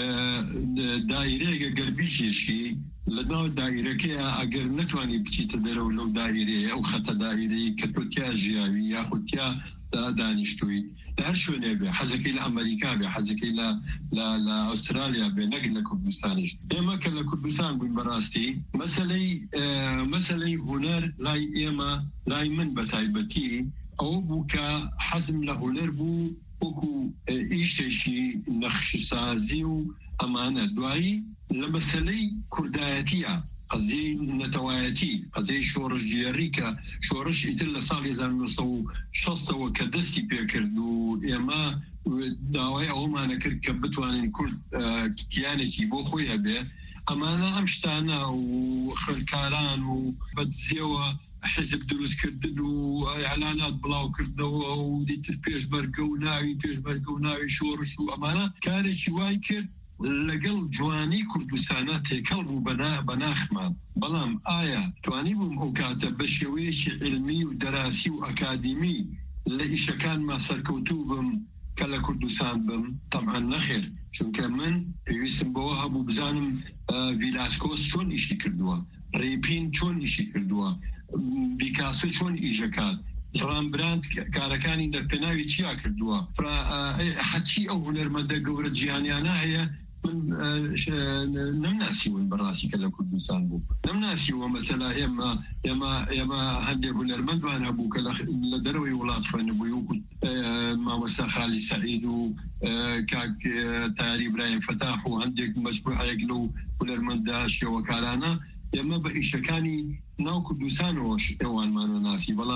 دائرة قربيشي شي لدناو دائرة كي اگر نتواني بچي تدرو لو دائرة او خطة دائرة كتوتيا جياوي ياخد تيا دانشتوي هر شو نبي حزكي لأمريكا بي حزكي ل ل أستراليا بي نقل لكردستانش إما كلا كردستان بالمراستي مسألة مسألة هنر لاي إما لاي من بتايبتي أو بوكا حزم له لربو وكو إيشتشي نخش سازي وأمانة دعي لمسألة كردايتية قضية نتوايتي قضية شورش جيريكا شورش إتلا صالي زان نصو شصة وكدستي بيكردو إما داوي أو ما نكر كبتوان كل كيانتي بو خويا به أمانة أمشتانا وخلكاران وبدزيوة حزب دروس كردن واعلانات بلاو كردنوا وديت البيش برقو ناوي بيش برقو ناوي شورش وامانه كان شوي كرد لقل جواني كردستانات كلبو بنا بناخمان بلام آية تواني بم اوكاتا بشويش علمي ودراسي واكاديمي لإيش كان ما سركوتو بم كلا كردستان بم طبعا نخير شون كمان يسم بوها ابو بزانم فيلاسكوس شون اشي كردوا ريبين شون اشي كردوا بيكاسو شون إيجاكات رامبراند كاركاني در بناوي تشيا كردوا فرا حتشي أو هنرمنده قورة جيانيانا هي من نمناسي من براسي كلا كردستان بو نمناسي ومثلا يما يما يما هندي هنرمند وانا بو كلا لدروي ولاد فن بو ما وسا خالي سعيد كاك تاري إبراهيم فتاح وهنديك مجموعة يقلو هنرمنداش وكالانا يما بإيشكاني ناو كردستان وش اوان مانو ناسي بلام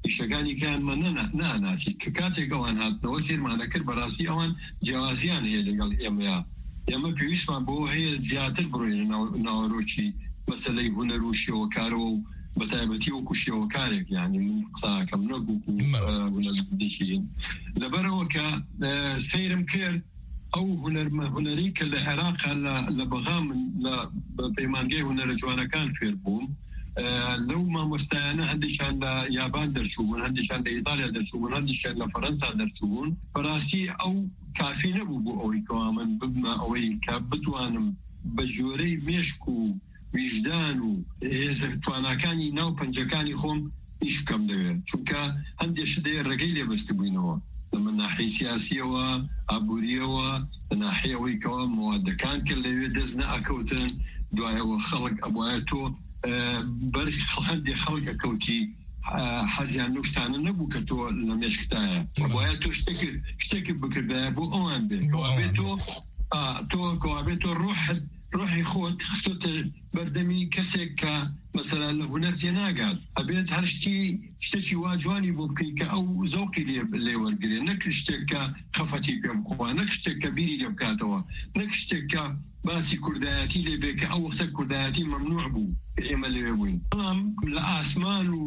ئیشەکانی کیانمان ناناسی کە کاتێک ئەوان هاتنەوە سێرمانە کرد بەڕاستی ئەوان جیاوازیان هەیە لەگەڵ ئێمەیە ئێمە پێویستمان بۆ هەیە زیاتر بڕۆین ناوەڕۆکی مەسەلەی هونەر و شێوەکارەوە و بەتایبەتی وەکو شێوەکارێک یعنی من قساکەم نەبوو هونەردێکین لەبەرەوە کە سەیرم کرد ئەو هونەری کە لە عێراقا لە بەغام لە پەیمانگەی هونەرە جوانەکان فێر بووم لەو مامۆستایانە هەندێکیان لە یابان دەرچووبوون هەندێکیان لە ئیتالیا دەرچووبوون هەندێکیان لە فەرەنسا دەرچووبوون بەڕاستی ئەو کافی نەبوو بۆ ئەوەی کەوا من ببمە ئەوەی کە بتوانم بە جۆرەی مێشک و ویژدان و هێزە تواناکانی ناو پەنجەکانی خۆم ئیش بکەم دەوێت چونکە هەندێک شتێ ڕێگەی لێبەستی بووینەوە لە ناحیەی سیاسیەوە ئابووریەوە لە ناحیەوەی کەوا موادەکان کرد لەوێ دەست نەئەکەوتن دوایەوە خەڵک ئەبوایە تۆ بەرخ هەندێک خەڵکە کەوتی حەزیان نوشتانە نەبوو کە تۆ لە مێشکتایە وایە تۆ شتێکی بکردایە بۆ ئەوان بێت تۆ تۆ کەوابێت تۆ ڕۆحت ڕۆحی خۆت خستۆتە بەردەمی کەسێک کە مەسەلا لە هونەر تێ ناگات ئەبێت هەر شتی شتێکی وا جوانی بۆ بکەی کە ئەو زەوقی لێ وەرگێ نەک شتێک کە خەفەتی پێ بخوا نەک شتێک کە بیری لێ بکاتەوە نەک شتێک کە باسی کوردایەتی لێ بێ کە ئەو وەختە کوردایەتی مەمنوع بوو ئێمە لێوێ بووین بەڵام لە ئاسمان و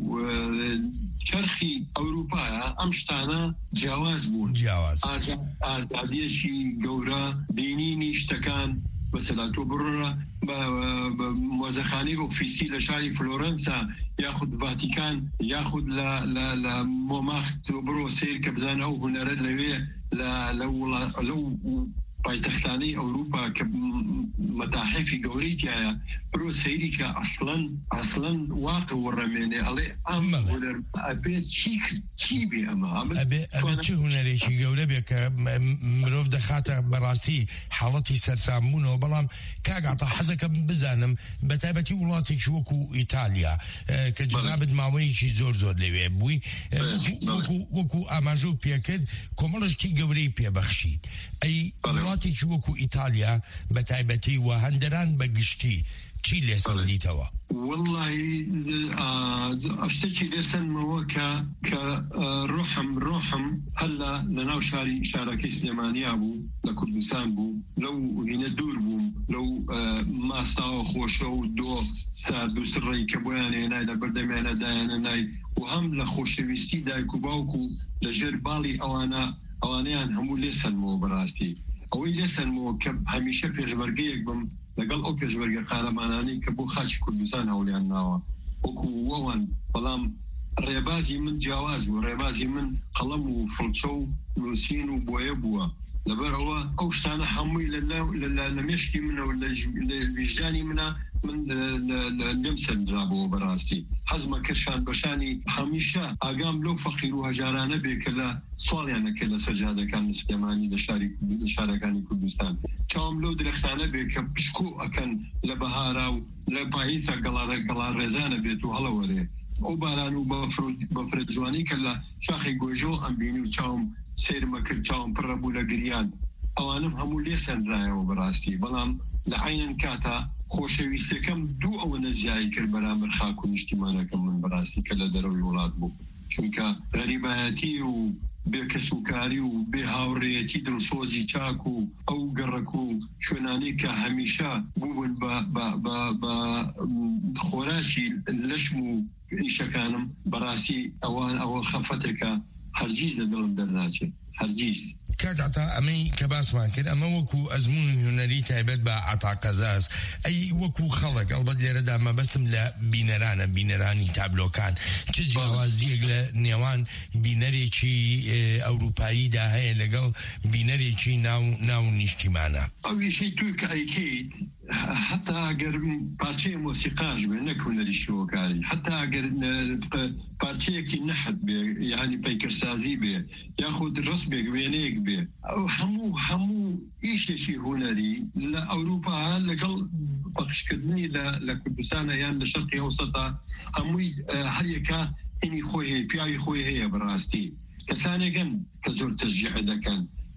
چرخی ئەوروپایە ئەم شتانە جیاواز بوون ئازادیەکی گەورە بینینی شتەکان مثلا تۆ بڕۆ مۆزەخانەی ئۆفیسی لە شاری فلۆرەنسا یاخود ڤاتیکان یاخود لە مۆماخ تۆ بڕۆ سیر کە بزانە ئەو هونەرە لەوێ لەو پایتەختانەی ئەوروپا کە مەتاحفی گەورەی تایە بڕۆ سەیری کە ئەسڵەن ئەسڵەن واقع وەڕەمێنێ ئەڵێ ئەم هونەر ئەبێت چی بێ ئەمە ئەبێت چه هونەرێکی گەورە بێ کە مرۆڤ دەخاتە بەڕاستی حاڵەتی سەرسامبوونەوە بەڵام کاگاتە حەزەکەم بزانم بەتایبەتی وڵاتێکی وەکو ئیتالیا کە جەنابەت ماوەیەکی زۆر زۆر لەوێ بووی وەکو ئاماژە و پێکرد کۆمەڵشتی گەورەی پێبەخشید ئەی وڵاتێکی وەکو ئیتالیا بەتایبەتی و هەندەران بە گشتی چی لێسەندیتەوە؟ واللهی شتێکی لێسەنمەوە کە کە ڕۆحم ڕۆحم هەلا لە ناو شاری شارەکەی سلێمانیا بوو لە کوردستان بوو لەو هینە دوور بووم لەو ماساوە خۆشە و دۆ سارد و سڕێی کە بۆیان هێنای لە بەردەمیانە دایانە نای و هەم لە خۆشەویستی دایک و باوک و لە ژێر باڵی ئەوانە ئەوانەیان هەموو لێسەنمەوە بەڕاستی ئەوەی لێسەنمەوە کە هەمیشە پێشبەرگەیەک بم لەگەڵ ئەو پێشبەرگە قارەمانانی کە بۆ خاچی کوردستان هەوڵیان ناوە وەکو وەوان بەڵام ڕێبازی من جیاواز بوو ڕێبازی من قەڵەم و فڵچە و نووسین و بۆیە بووە لەبەرەوە ئەو شتانە هەمووی لە مێشکی منە و لە ویژدانی منە من لێم سەردرابەوە بەڕاستی حەزمە کردشان بەشانی هەمیشە ئاگام لەو فەقیر و هەژارانە بێ کە لە سواڵیانەکە لە سەرجادەکان سلێمانی لە شارەکانی کوردستان چاوم لەو درەختانە بێ کە پشکۆ ئەکەن لە بەهارا و لە پاییسا گەڵار ڕێزانە بێت و هەڵەوەرێ ئەو باران و بەفرە جوانی کە لە شاخی گۆژۆ ئەمبینی و چاوم سێرمە کرد چاوم پڕە بوو لە گریان ئەوانم هەموو لێ سەندرایەوە بەڕاستی بەڵام لە عینەن کاتە خۆشەویستەکەم دوو ئەوە نەزیایی کرد بەرامبەر خاک و نیشتیمانەکەم من بەڕاستی کە لە دەرەوەی وڵات بوو چونکە غەریبایەتی و بێکەسوکاری و بێ هاوڕێیەتی دڵسۆزی چاک و ئەو گەڕک و شوێنانی کە هەمیشە بوون بە خۆراشی لەشم و ئیشەکانم بەڕاستی ئەوان ئەوە خەفەتێکە هەرگیز لە دڵم دەرناچێت هەرگیز کاگاتا ئەمەی کە باسمان کرد ئەمە وەکو ئەزمون هونەری تایبەت بە عەتا قەزاز ئەی وەکو خەڵک ئەڵبەت لێرەدا مەبەستم لە بینەرانە بینەرانی تابلۆکان چ جیاوازیەک لە نێوان بینەرێکی ئەوروپاییدا هەیە لەگەڵ بینەرێکی ناو نیشتیمانە ئەویشەی توی کە ئەیکەیت حتا ئەگەر پارچەیە مۆسیقاش بێ نەک هونەری شیوەکاری حتا ئەگەر پارچەیەکی نەحت بێ یعنی پەیکەرسازی بێ یاخود ڕستبێک وێنەیەک بێ ئەو هەموو هەموو ئیشێکی هونەری لە ئەوروپا لەگەڵ بەخشکردنی لە کوردستانە یان لە شەرقی ئەوسەتا هەمووی هەریەکە هینی خۆی هەیە پیاوی خۆی هەیە بەڕاستی کەسانێکن کە زۆر تەشجیع دەکەن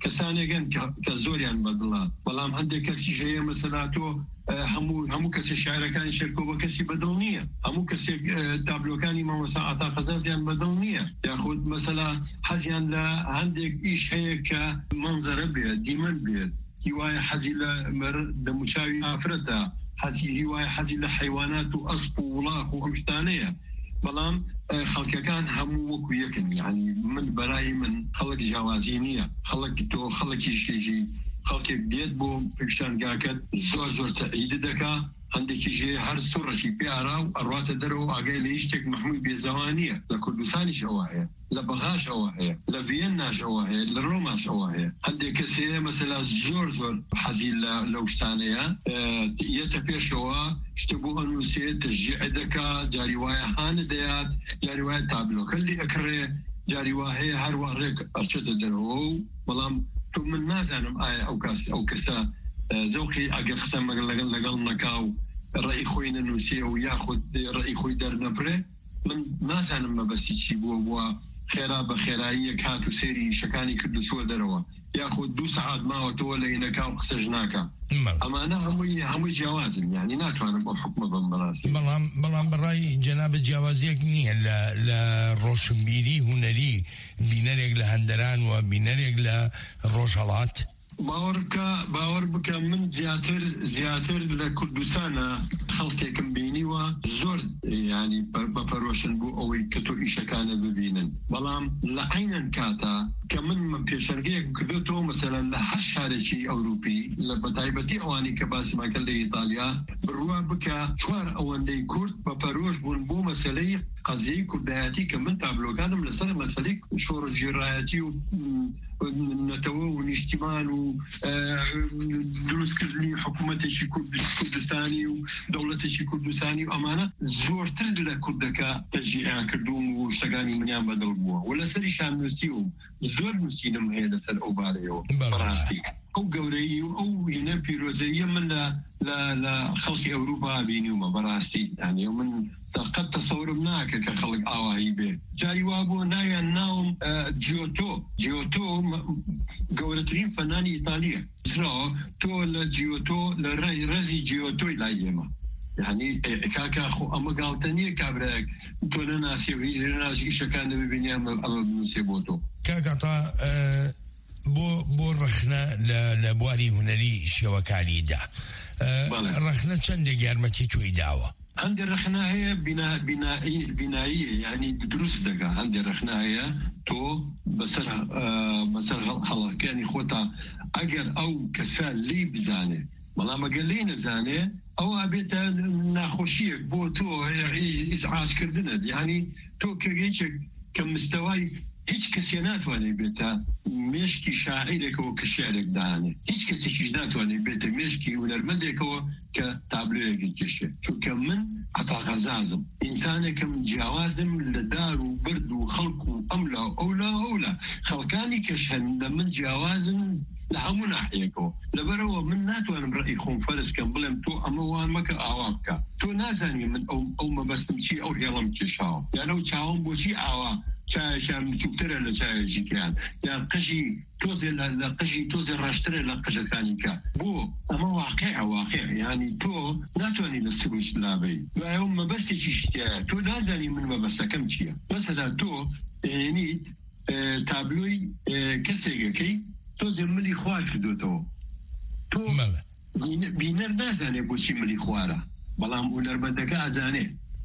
کەسانێکن کە زۆریان بەدڵە بەڵام هەندێک کەسی ژەیە مەسەلا تۆ هەموو هەموو کەسێک شاعرەکانی شێرکۆ بە کەسی بەدڵ نییە هەموو کەسێک تابلۆکانی مامۆستا ئاتا قەزازیان بەدڵ نییە یاخود مەسەلا حەزیان لە هەندێک ئیش هەیە کە منزەرە بێت دیمەن بێت هیوایە حەزی لە دەموچاوی ئافرەتە حەزی هیوایە حەزی لە حیوانات و ئەسپ و وڵاق و ئەم شتانەیە بەڵام خەڵکەکان هەموو وەکو یەکن یعنی من بەرای من خەڵک جیاوازی نییە خەڵک تۆ خەڵکی شێژی خەڵکێک دێت بۆ پیشتانگاکەت زۆر زۆر تەعیید دەکا هەندێکی ژێ هەر سوڕەشی پیارا و ئەڕاتە دەرەوە ئاگای لە هیچ شتێک محمووی بێزەوانیە لە کوردستانیش ئەوە هەیە لە بەغاش ئەوە هەیە لە ڤێناش ئەوە هەیە لە ڕۆماش ئەوە هەیە هەندێک کەسەیە مەسەلا زۆر زۆر حەزی لەو شتانەیە یەتە پێشەوە شتە بۆ ئەنووسێ تەشجیع دەکا جاری وایە هانە دەیات جاری وایە تابلۆکە لێ ئەکڕێ جاری وا هەیە هەروە ڕێک ئەچێتە دەرەوە و بەڵام تو من نازانم ئایا ئەو کاس ئەو کەسە زەوقی ئەگەر قسە لەگەڵ لەگەڵ نەکاو ڕێی خۆی نەنووسێ و یاخود ڕێی خۆی دەرنەبرێ من نازانم مەبەستی چی بووە بووە خێرا بە خێراییە کات و سێری شەکانی کردوچوە دەرەوە یاخود دوو سەعات ماوەتەوە لە نەکاو قسەش ناکە ئەمانە هەمووی هەمووی جیاوازن یعنی ناتوانم بۆ حکومە بم بەڕاستی بەڵام بەڵام بەڕای جەنابە جیاوازیەک نییە لە ڕۆشنبیری هونەری بینەرێک لە هەندەران و بینەرێک لە ڕۆژهەڵات باوەڕکە باوەڕ بکە من زیاتر زیاتر لە کوردستانە خەڵکێکم بینیوە زۆر ینی بەپەرۆشن بوو ئەوەی کە تۆ ئیشەکانە ببینن بەڵام لە عینەن کاتە کە من پێشەرگەیەک کردوتەوە مەسەلەن لە هەر شارێکی ئەوروپی لە بەتایبەتی ئەوانی کە باسیماکە لە ئیتالیا بڕوا بکە چوار ئەوەندەی کورد بەپەرۆش بوون بۆ مەسەلەی قەزیەی کوردایەتی کە من تابلۆکانم لەسەر مەسەلەی شۆڕژێڕایەتی و نەتەوە و نیشتیمان و دروستکردنی حکوومەتێکی کوردستانی و دەوڵەتێکی کوردستانی و ئەمانە زۆرتر لە کوردەکە تەشجیعیان کردوم و شتەکانی منیان بەدڵ بووە و لەسەریشان نووسی و زۆر نووسینم هەیە لەسەر ئەو بارەیەوە بەڕاستی ئەو گەورەی و ئەو هینە پیرۆزەیە من لە خەڵکی ئەوروپا بینیومە بەڕاستی یعنی من قەت تەسەورم ناکە کە خەڵک ئاوایی بێ جاری وا بۆ ناویان ناوم جیۆتۆ جیۆتۆ گەورەترین فەنانی ئیتالیە تۆ لە جیۆتۆ لە ڕێی ڕێزی جیۆتۆی لای ئێمە یعنی کاکە خۆ ئەمە گاڵتە نییە کابراەک تۆ نەناسیێ ناژی شەکان دەببینی ئەمە ئەمە بنووسێ بۆ تۆ کاکەتا بۆ بۆ ڕەخنە لە بواری هونەری شێوەکاریدا ڕەخنە چەندێک یارمەتی توی داوە هەندێک ڕەخنە هەیە بیناییە یعنی دروست دەکا هەندێک ڕەخنە هەیە تۆ بەسەر بەسەر هەڵەکانی خۆتا ئەگەر ئەو کەسە لی بزانێ بەڵام ئەگەر لی نەزانێ ئەو ئابێتە ناخۆشیەک بۆ تۆ ئیسعاجکردنت یعنی تۆ کەگەیچێک کە مستەوای هیچ کەسێ ناتوانێت بێتە مێشکی شاعیرێکەوە کە شعرێک دانێ هیچ کەسێکیش ناتوانێت بێتە مێشکی هونەرمەندێکەوە کە تابلۆیەکی کێشێ چونکە من عەتا غەزازم ئینسانێکم جیاوازم لە دار و برد و خەڵک و ئەملا ئەولا ئەولا خەڵکانی کەشەن لە من جیاوازن لە هەموو ناحیەکەوە لەبەرەوە من ناتوانم ڕێی خۆم فەرزکەم بڵێم تۆ ئەمە وان مەکە ئاوا بکە تۆ نازانی من ئەو مەبەستم چی ئەو هێڵم کێشاوە یان ئەو چاوم بۆچی ئاوا چایشان بچووکترە لە چایەکی کیان یان قژی تۆزێ لە قژی تۆزێ ڕاشترە لە قژەکانی کە بۆ ئەمە واقع واقع ینی تۆ ناتوانانی لە سروش لابەی دوایە مەبەستێکی شتیایە تۆ نازانی من مەبەستەکەم چییە مەسەلا تۆ هێنیت تابلۆی کەسێکەکەی تۆزێ ملی خوار کردوتەوە تۆ بینەر نازانێ بۆچی ملی خوارە بەڵام هونەرمەندەکە ئازانێ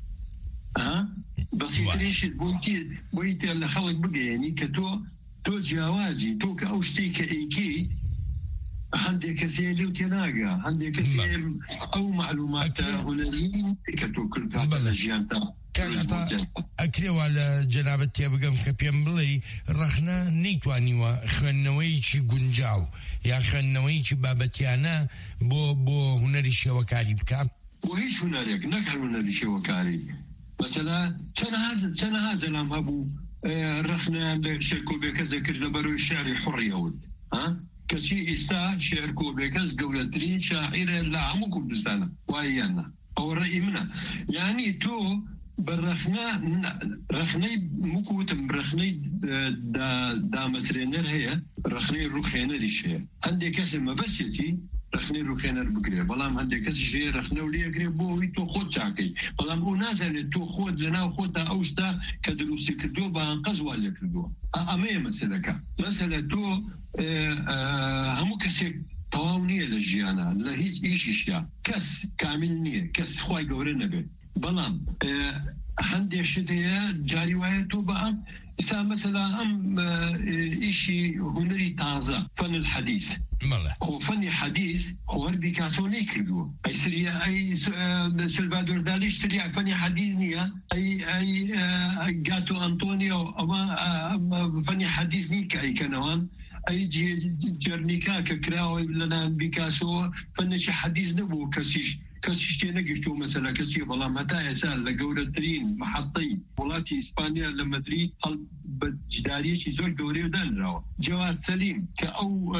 بەسیترێشت بۆی تێ لە خەڵک بگەێنی کە تۆ تۆ جیاوازی تۆ کە ئەو شتێک کە ئەیکی هەندێک کەسێ لێو تێناگە هەندێک کەسێ ئەو معلوماتە هونەرین کە تۆ کرداتە لە ژیانتا ئەکرێوە لە جەنابەت تێ بگەم کە پێم بڵێ ڕەخنە نەیتوانیوە خوێندنەوەیکی گونجاو یا خوێندنەوەیکی بابەتیانە بۆ بۆ هونەری شێوەکاری بکات بۆ هیچ هونەرێک نەکەن هونەری شێوەکاری مثلا چەنەها زەلام هەبوو ڕەخنەیان لە شێرکۆبێکەزە کرد لە بەرەوەی شعری حوڕیەوت کەچی ئێستا شێرکۆبێکەز گەورەترین شاعیرە لە هەموو کوردستانە وایە یاننا ئەو ڕێی منە یعنی تۆ برخنا رخني مكوتم رخني دا دا مسرينر هي رخني روخينر هي عندي كسر ما بس يتي رخني روخينر بقري بلام عندي كسر شيء رخنا ولي أقري بوي تو خود شاكي بلام هو نازل تو خود لنا خود أوشتا كدروسي كدو بانقذ ولا كدو أمي مسألة كا مسألة تو همو كسر طاونية للجيانا لا هيج إيش إشياء كس كاملنية كس خواي جورنا به بلام عندي شدية جاري وعيتو بقى إسا مثلا أم إشي هنري تازة فن الحديث هو فن حديث هو بيكاسو نيكردو أي سريع أي سلفادور دالي سريع فن حديث نيا أي أي جاتو أنطونيو أما فن حديث نيك أي كنوان أي جرنيكا كراوي لنا بيكاسو فنش حديث نبو كسيش كسيشتي نقشتو مثلا كسي والله متى يسال لجولة ترين محطي ولاتي إسبانيا لما تري هل بجدارية شيء زور جوري ودان راو جواد سليم كأو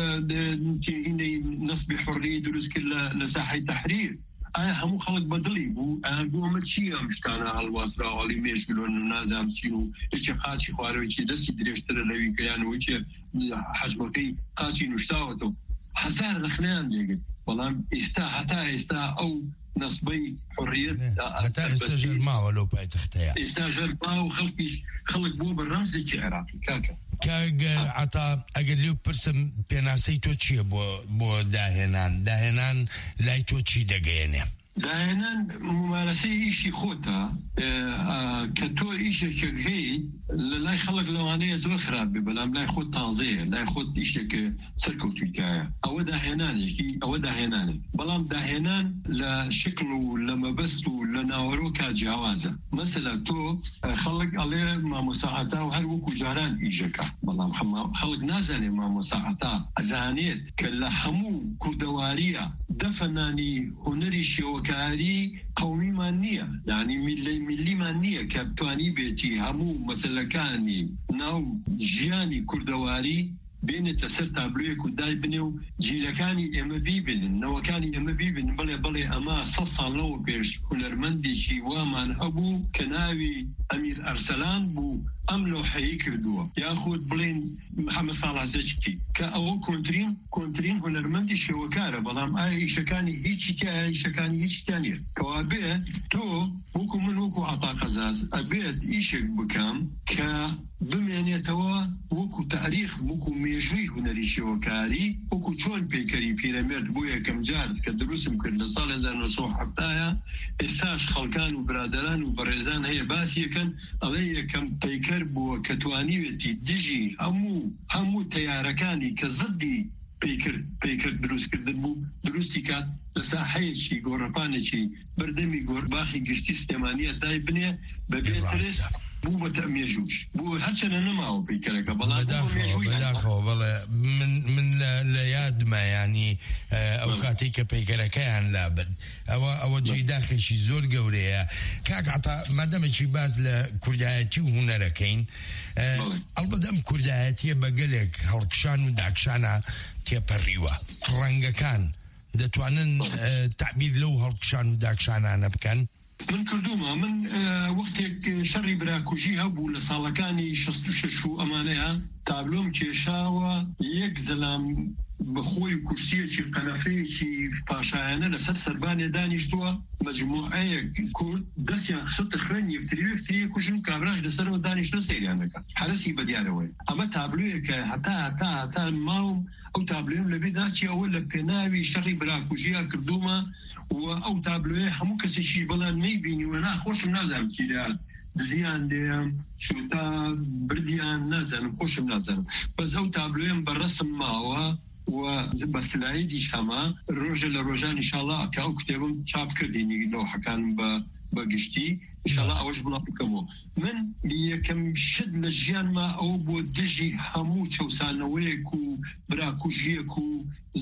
هنا نصب حرية دروس كل لساحة تحرير أنا هم خلق بدلي بو أنا بو متشيا مشتانا هالواسرة واللي ميشلون الناس هم سينو إيش قاتشي خوارو إيش دستي دريشتر لوي كيانو إيش حجمكي قاتشي نشتاوتو حزار رخنان ديجت والله استا حتى استا أو نصبي حرية حتى استاجر ما ولو باي تختيا استاجر ما وخلقش خلق بو بالرمز العراقي كاكا كاك عطا أقل ليو برسم بيناسيتو تشي بو بو داهنان داهنان لايتو تشي دقيني داهنان ممارسة إيشي خوتا كتو إيشي كهي لا يخلق لوانية زور خراب بلام لا يخوض تنظير لا يخوض إيشي كسركو تيكايا أو داهنان يكي أو داهنان بلام داهنان لشكلو لما بستو لناورو كجوازة مثلا تو خلق عليه ما مساعدة وهل وكو جاران إيجاكا بلام خلق نازاني ما مساعدة أزانيت كلا حمو كودوارية دفناني هنري شوكاري قومي مانية يعني ملي ملي مانية كابتواني بيتي همو مثلا كاني ناو جياني كردواري بين التسر تابلويك وداي بنيو جيلكاني اما بيبن نوكاني اما بيبن بلي بلي اما صصا لو بيش هنرمندي شي وامان ابو كناوي امير ارسلان بو املو حي كردوه ياخد بلين محمد صالح زكي كاو كونترين كونترين هنرمندي شوكاره بلام اي شكاني هيك كاي شكاني هيك ثاني كوابه تو وكو من وكو عطا قزاز ابيد ايشك بكام ك بمعنيتوا وكو تاريخ وكو ميجري هنري شوكاري وكو شون بيكري بيراميد بويا كم جار كدروس ممكن لصالح زان صوح حتايا استاش خلقان وبرادران وبرزان هي باسيه كان علي كم بيكر بو كتوانيتي ديجي همو همو تياركاني كزدي بيكر بيكر دروس كردن بو دروستي كان لساحه شي غوربانه شي بردمي غور باخي قشتي استمانيه دايبنيه ببيترس بو بتأميجوش بو هرشنا نماو بيكرك بلا بداخل بداخل بلا من من لياد ما يعني اوقاتي كبيكرك يعني لابد او او جي داخل شي زور قوريه كاك عطا ما دام شي باز لكردايتي وهنا ركين البدم كردايتي بقلك هركشان وداكشانا تيبريوا رنگا كان دتوانن تعبير لو هركشان وداكشانا انا بكن من كردوما من آه وقتك شري براكوجي هبو لصالكاني شستو ششو أمانيها تابلوم كيشاوة يك زلام بخوي كرسية شي قنافي شي باشايانا لسر سرباني دانيشتوا مجموعة كورد دسيان خصوت خرين يكتريو يكتريو كوشنو كابراش لسر دانيشتوا سيريانكا حرسي بدياروي أما تابلوك حتى حتى حتى ماهم أو تابلوهم لبيداتي أولا بناوي شري براكوجيها كردوما و تابلوه همو کسی شی بلند میبینی و نه خوشم نزم چیده زیان دیم شوتا بردیان نزنم خوشم نزنم بس او تابلوه برسم ماوه و بس لعیدیش همه روز لروزان انشالله که او کتابم چاپ کردینی لوحه کان بقشتي ان شاء الله اوج بلا بكمو من يكم شد لجيان ما او بو دجي همو توسانويكو براكوجيكو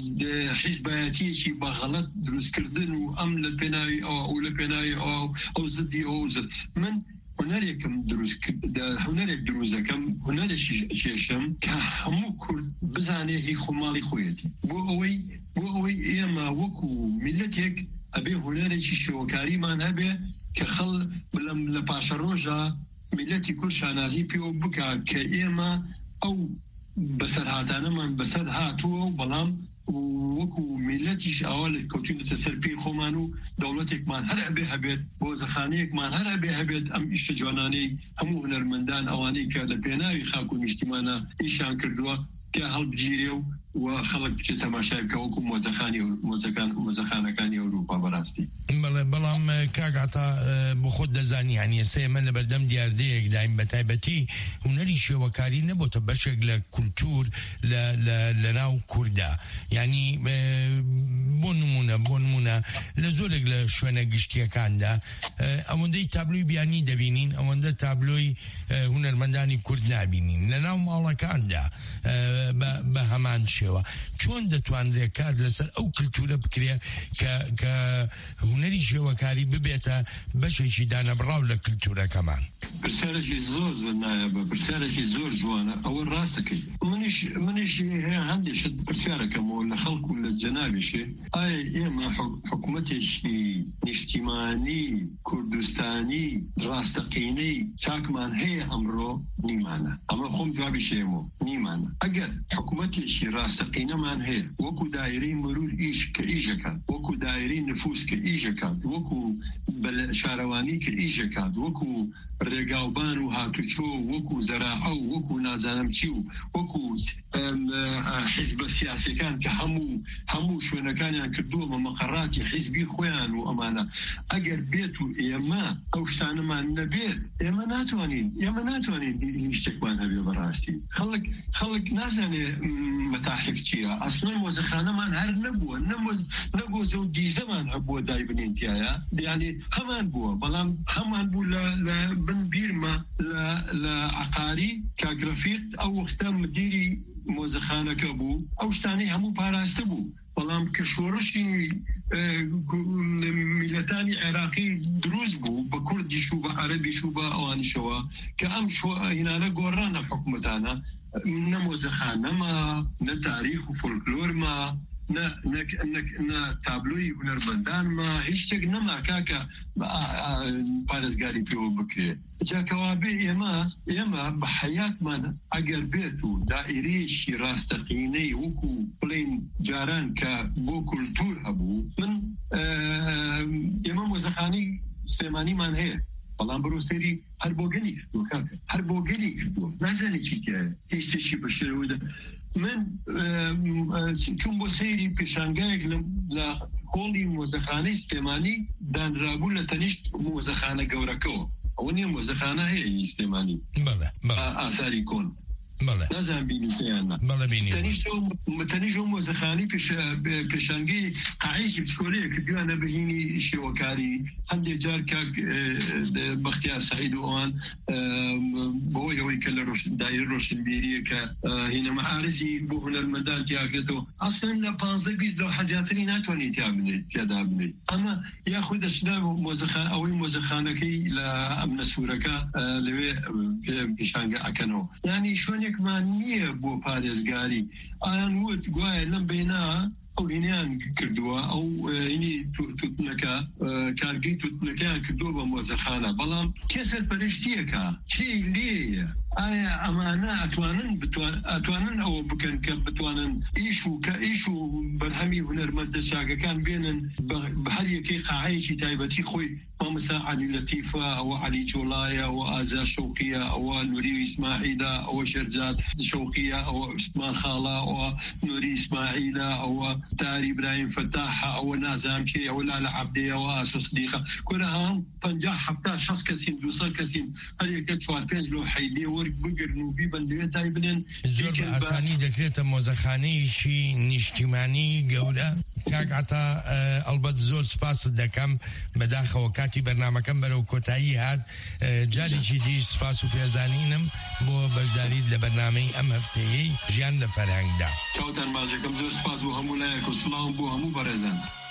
حزباتي شي بغلط دروس كردن وام لبناي او لبناي او او زدي او زد من هنالك دروس هنالك دروس كم هنالك شيشم كهمو كل بزاني هي خمالي خويتي بو اوي بو اوي اما وكو ملتك ابي هنالك شوكاري ما نبي کە خەڵ بلەم لە پاشە ڕۆژە میلەتی کورد شانازی پێوە بکە کە ئێمە ئەو بەسەرهاتانەمان بەسەر هاتووە و بەڵام وەکو میلەتیش ئەوە لە کەوتونەتە سەر پێی خۆمان و دەوڵەتێکمان هەر ئەبێ هەبێت بۆ زەخانەیەکمان هەر ئەبێ هەبێت ئەم ئیشە جوانانەی هەموو هونەرمەندان ئەوانەی کە لە پێناوی خاک و نیشتیمانە ئیشان کردووە کە هەڵبگیرێ و و خەڵک بچێت تەماشای بکە وەکو مۆزەخانی مۆزەخانەکانی ئەوروپا بەڕاستی. بەڵام کاگاتا بۆ خۆت دەزانی هەنی ئێستا ئێمە لە بەردەم دیاردەیەک دایم بە تایبەتی هونەری شێوەکاری نەبووتە بەشێک لە کولتور لە ناو کووردا. یعنی بۆ نمونە بۆ نمونە لە زۆرێک لە شوێنە گشتیەکاندا ئەوەندەی تابلۆی بیانی دەبینین، ئەوەندە تابلۆی هونەرمەندانی کورد نابینین لە ناو ماڵەکاندا بە هەمان شێوە. چۆن دەتوانرێت کار لەسەر ئەو کلتورە بکرێ کە هونەری شێوەکاری ببێتە بەشێکی دانەبڕاو لە کلتورەکەمان؟ پرسیارێکی زۆر زۆر نایە، پرسیارێکی زۆر جوانە. ئەوە ڕاستەکەی منیش منیش هەیە هەندێشت پرسیارەکەمەوە لە خەڵکو و لە جەنابیشێ ئایا ئێمە حکوومەتێکی نیشتیمانی کوردستانی ڕاستەقینەی چاکمان هەیە ئەمڕۆ؟ نیمانە. ئەمە خۆم جوابی شێمەوە نیمانە. ئەگەر حکوومەتێکی ڕاستەقینەمان هەیە وەکو دایرەی مرور ئیش کە ئیژەکات، وەکو دایرەی نفوس کە ئیژەکات، وەکو شارەوانی کە ئیژەکات، وەکو ڕێگاوبان و هاتوچۆ، وەکو زەراعە و وەکو نازانم چی و وەکو حیزبە سیاسیەکان کە هەموو هەموو شوێنەکانیان کردووە بە مەقەڕاتی حیزبی خۆیان و ئەمانە. ئەگەر بێت و ئێمە ئەو شتانەمان نەبێت ئێمە ناتوانین ئێمە ناتوانین هیچ شتێکمان هەبێ بەڕاستی. خەڵک خەڵک نازانێ مەتاحف چییە. ئەسڵەن مۆزەخانەمان هەر نەبووە، نەگۆزە و دیزەمان هەبووە دای بنێنتیایە، یعنی هەمان بووە، بەڵام هەمان بوو لە بن بیرمە لە عقاری کاگرەفیق ئەو وەختە مدیری مۆزەخانەکە بوو، ئەو شتانەی هەموو پاراستە بوو. بەڵام کە شۆڕشی میلەتانی عێراقی دروست بوو بە کوردیش و بە عەرەبیش و بە ئەوانیشەوە کە ئەم هینانە گۆڕانە حکوومەتانە، نە مۆزەخانەمە، نە تاریخ و فۆلکلۆرمە، نە تابلۆی هونەرمەندانمە، هیچ شتێک نەما کاکە پارێزگاری پێوە بکرێت. جاکەوابێ ئێمە ئێمە بە حەیاتمان ئەگەر بێت و دائیرەیەکی ڕاستەقینەی وەکو بڵێن جاران کە بۆ کولتور هەبوو، من ئێمە مۆزەخانەی سلێمانیمان هەیە، بەڵام بەرۆ سەیری هەر بۆ گەلی کردووە کاکە، هەر بۆ گەلی کردووە، نازانێ چی تایە، هیچ شتێکی بەشێرەوەدا. من چون بۆ سەیری پێشانگایەک لە هۆڵی مۆزەخانەی سلێمانی دانرابوو لە تەنیشت مۆزەخانە گەورەکەەوە. ئەوە نیە مۆزەخانە هەیە سلێمانی ئاساری کۆن، نازان بینیتیانە تەنیش ئەو مۆزەخانی پێشانگەی قاعەیەکی بچکۆلەیە کە دوانە بەهینی شێوەکاری. هەندێک جار کاک بەختیار سەعید و ئەوان بۆی ئەوەی کە لە دایرە ڕۆشنبیریە کە هینە مەعارزی بۆ هونەرمەندان تیاکرێتەوە، ئەسڵەن لە پانزە بیست لە حەزیاتری ناتوانێت تیا بنێت پێدا بنێت. ئەمە یاخۆی دەچنا مۆزەخان ئەوەی مۆزەخانەکەی لە ئەمنە سوورەکە لەوێ پێشانگە ئەکەنەوە. یعنی شوێنێکمان نییە بۆ پارێزگاری. ئایان وت گوایە لەم بینە ئەو هینیان کردووە، ئەو هینی توتنەکە کارگەی توتنەکەیان کردووە بە مۆزەخانە، بەڵام کێ سەرپەرشتیەکە؟ کێ لێیە؟ ئایا ئەمانە ئەتوانن ئەتوانن ئەوە بکەن کە بتوانن ئیش و کە ئیش و بەرهەمی هونەرمەندە چاکەکان بێنن بە هەر یەکەی قاعەیەکی تایبەتی خۆی. مامەسا عەلی لەتیفە، ئەوە عەلی جۆڵایە، ئەوە ئازا شەوقیە، ئەوە نوری ئیسماعیلە، ئەوە شەرجاد شەوقیە، ئەوە عوسمان خاڵا، ئەوە نوری ئیسماعیلە، ئەوە تاری ئیبراهیم فەتاحە، ئەوە نازام کێ، ئەوە لالە عەبدێ، ئەوە ئاسە سدیقە. کورە هەم پەنجا حەفتا شەست کەسین دووسەد کەسین هەر یەکە چوار پێنج لۆ حەیدێ وەرگ بگرن و بیبەن لەوێ دای بنێن. زۆر بە ئاسانی دەکرێتە مۆزەخانەیەکی نیشتیمانی گەورە. کاکعتا ئەلبەت زۆر سپاست دەکەم بەداخەوە کاتی بەرنامەکەم بەرەو کۆتایی هات. جارێکی دیش سپاس و پێزانینم بۆ بەشداریت لە بەرنامەی ئەم هەفتەیەی ژیان لە فەرهەنگدا. چاوتان ماجەکەم زۆر سپاس بۆ هەموو لایەک و سڵاو بۆ هەموو بەڕێزان.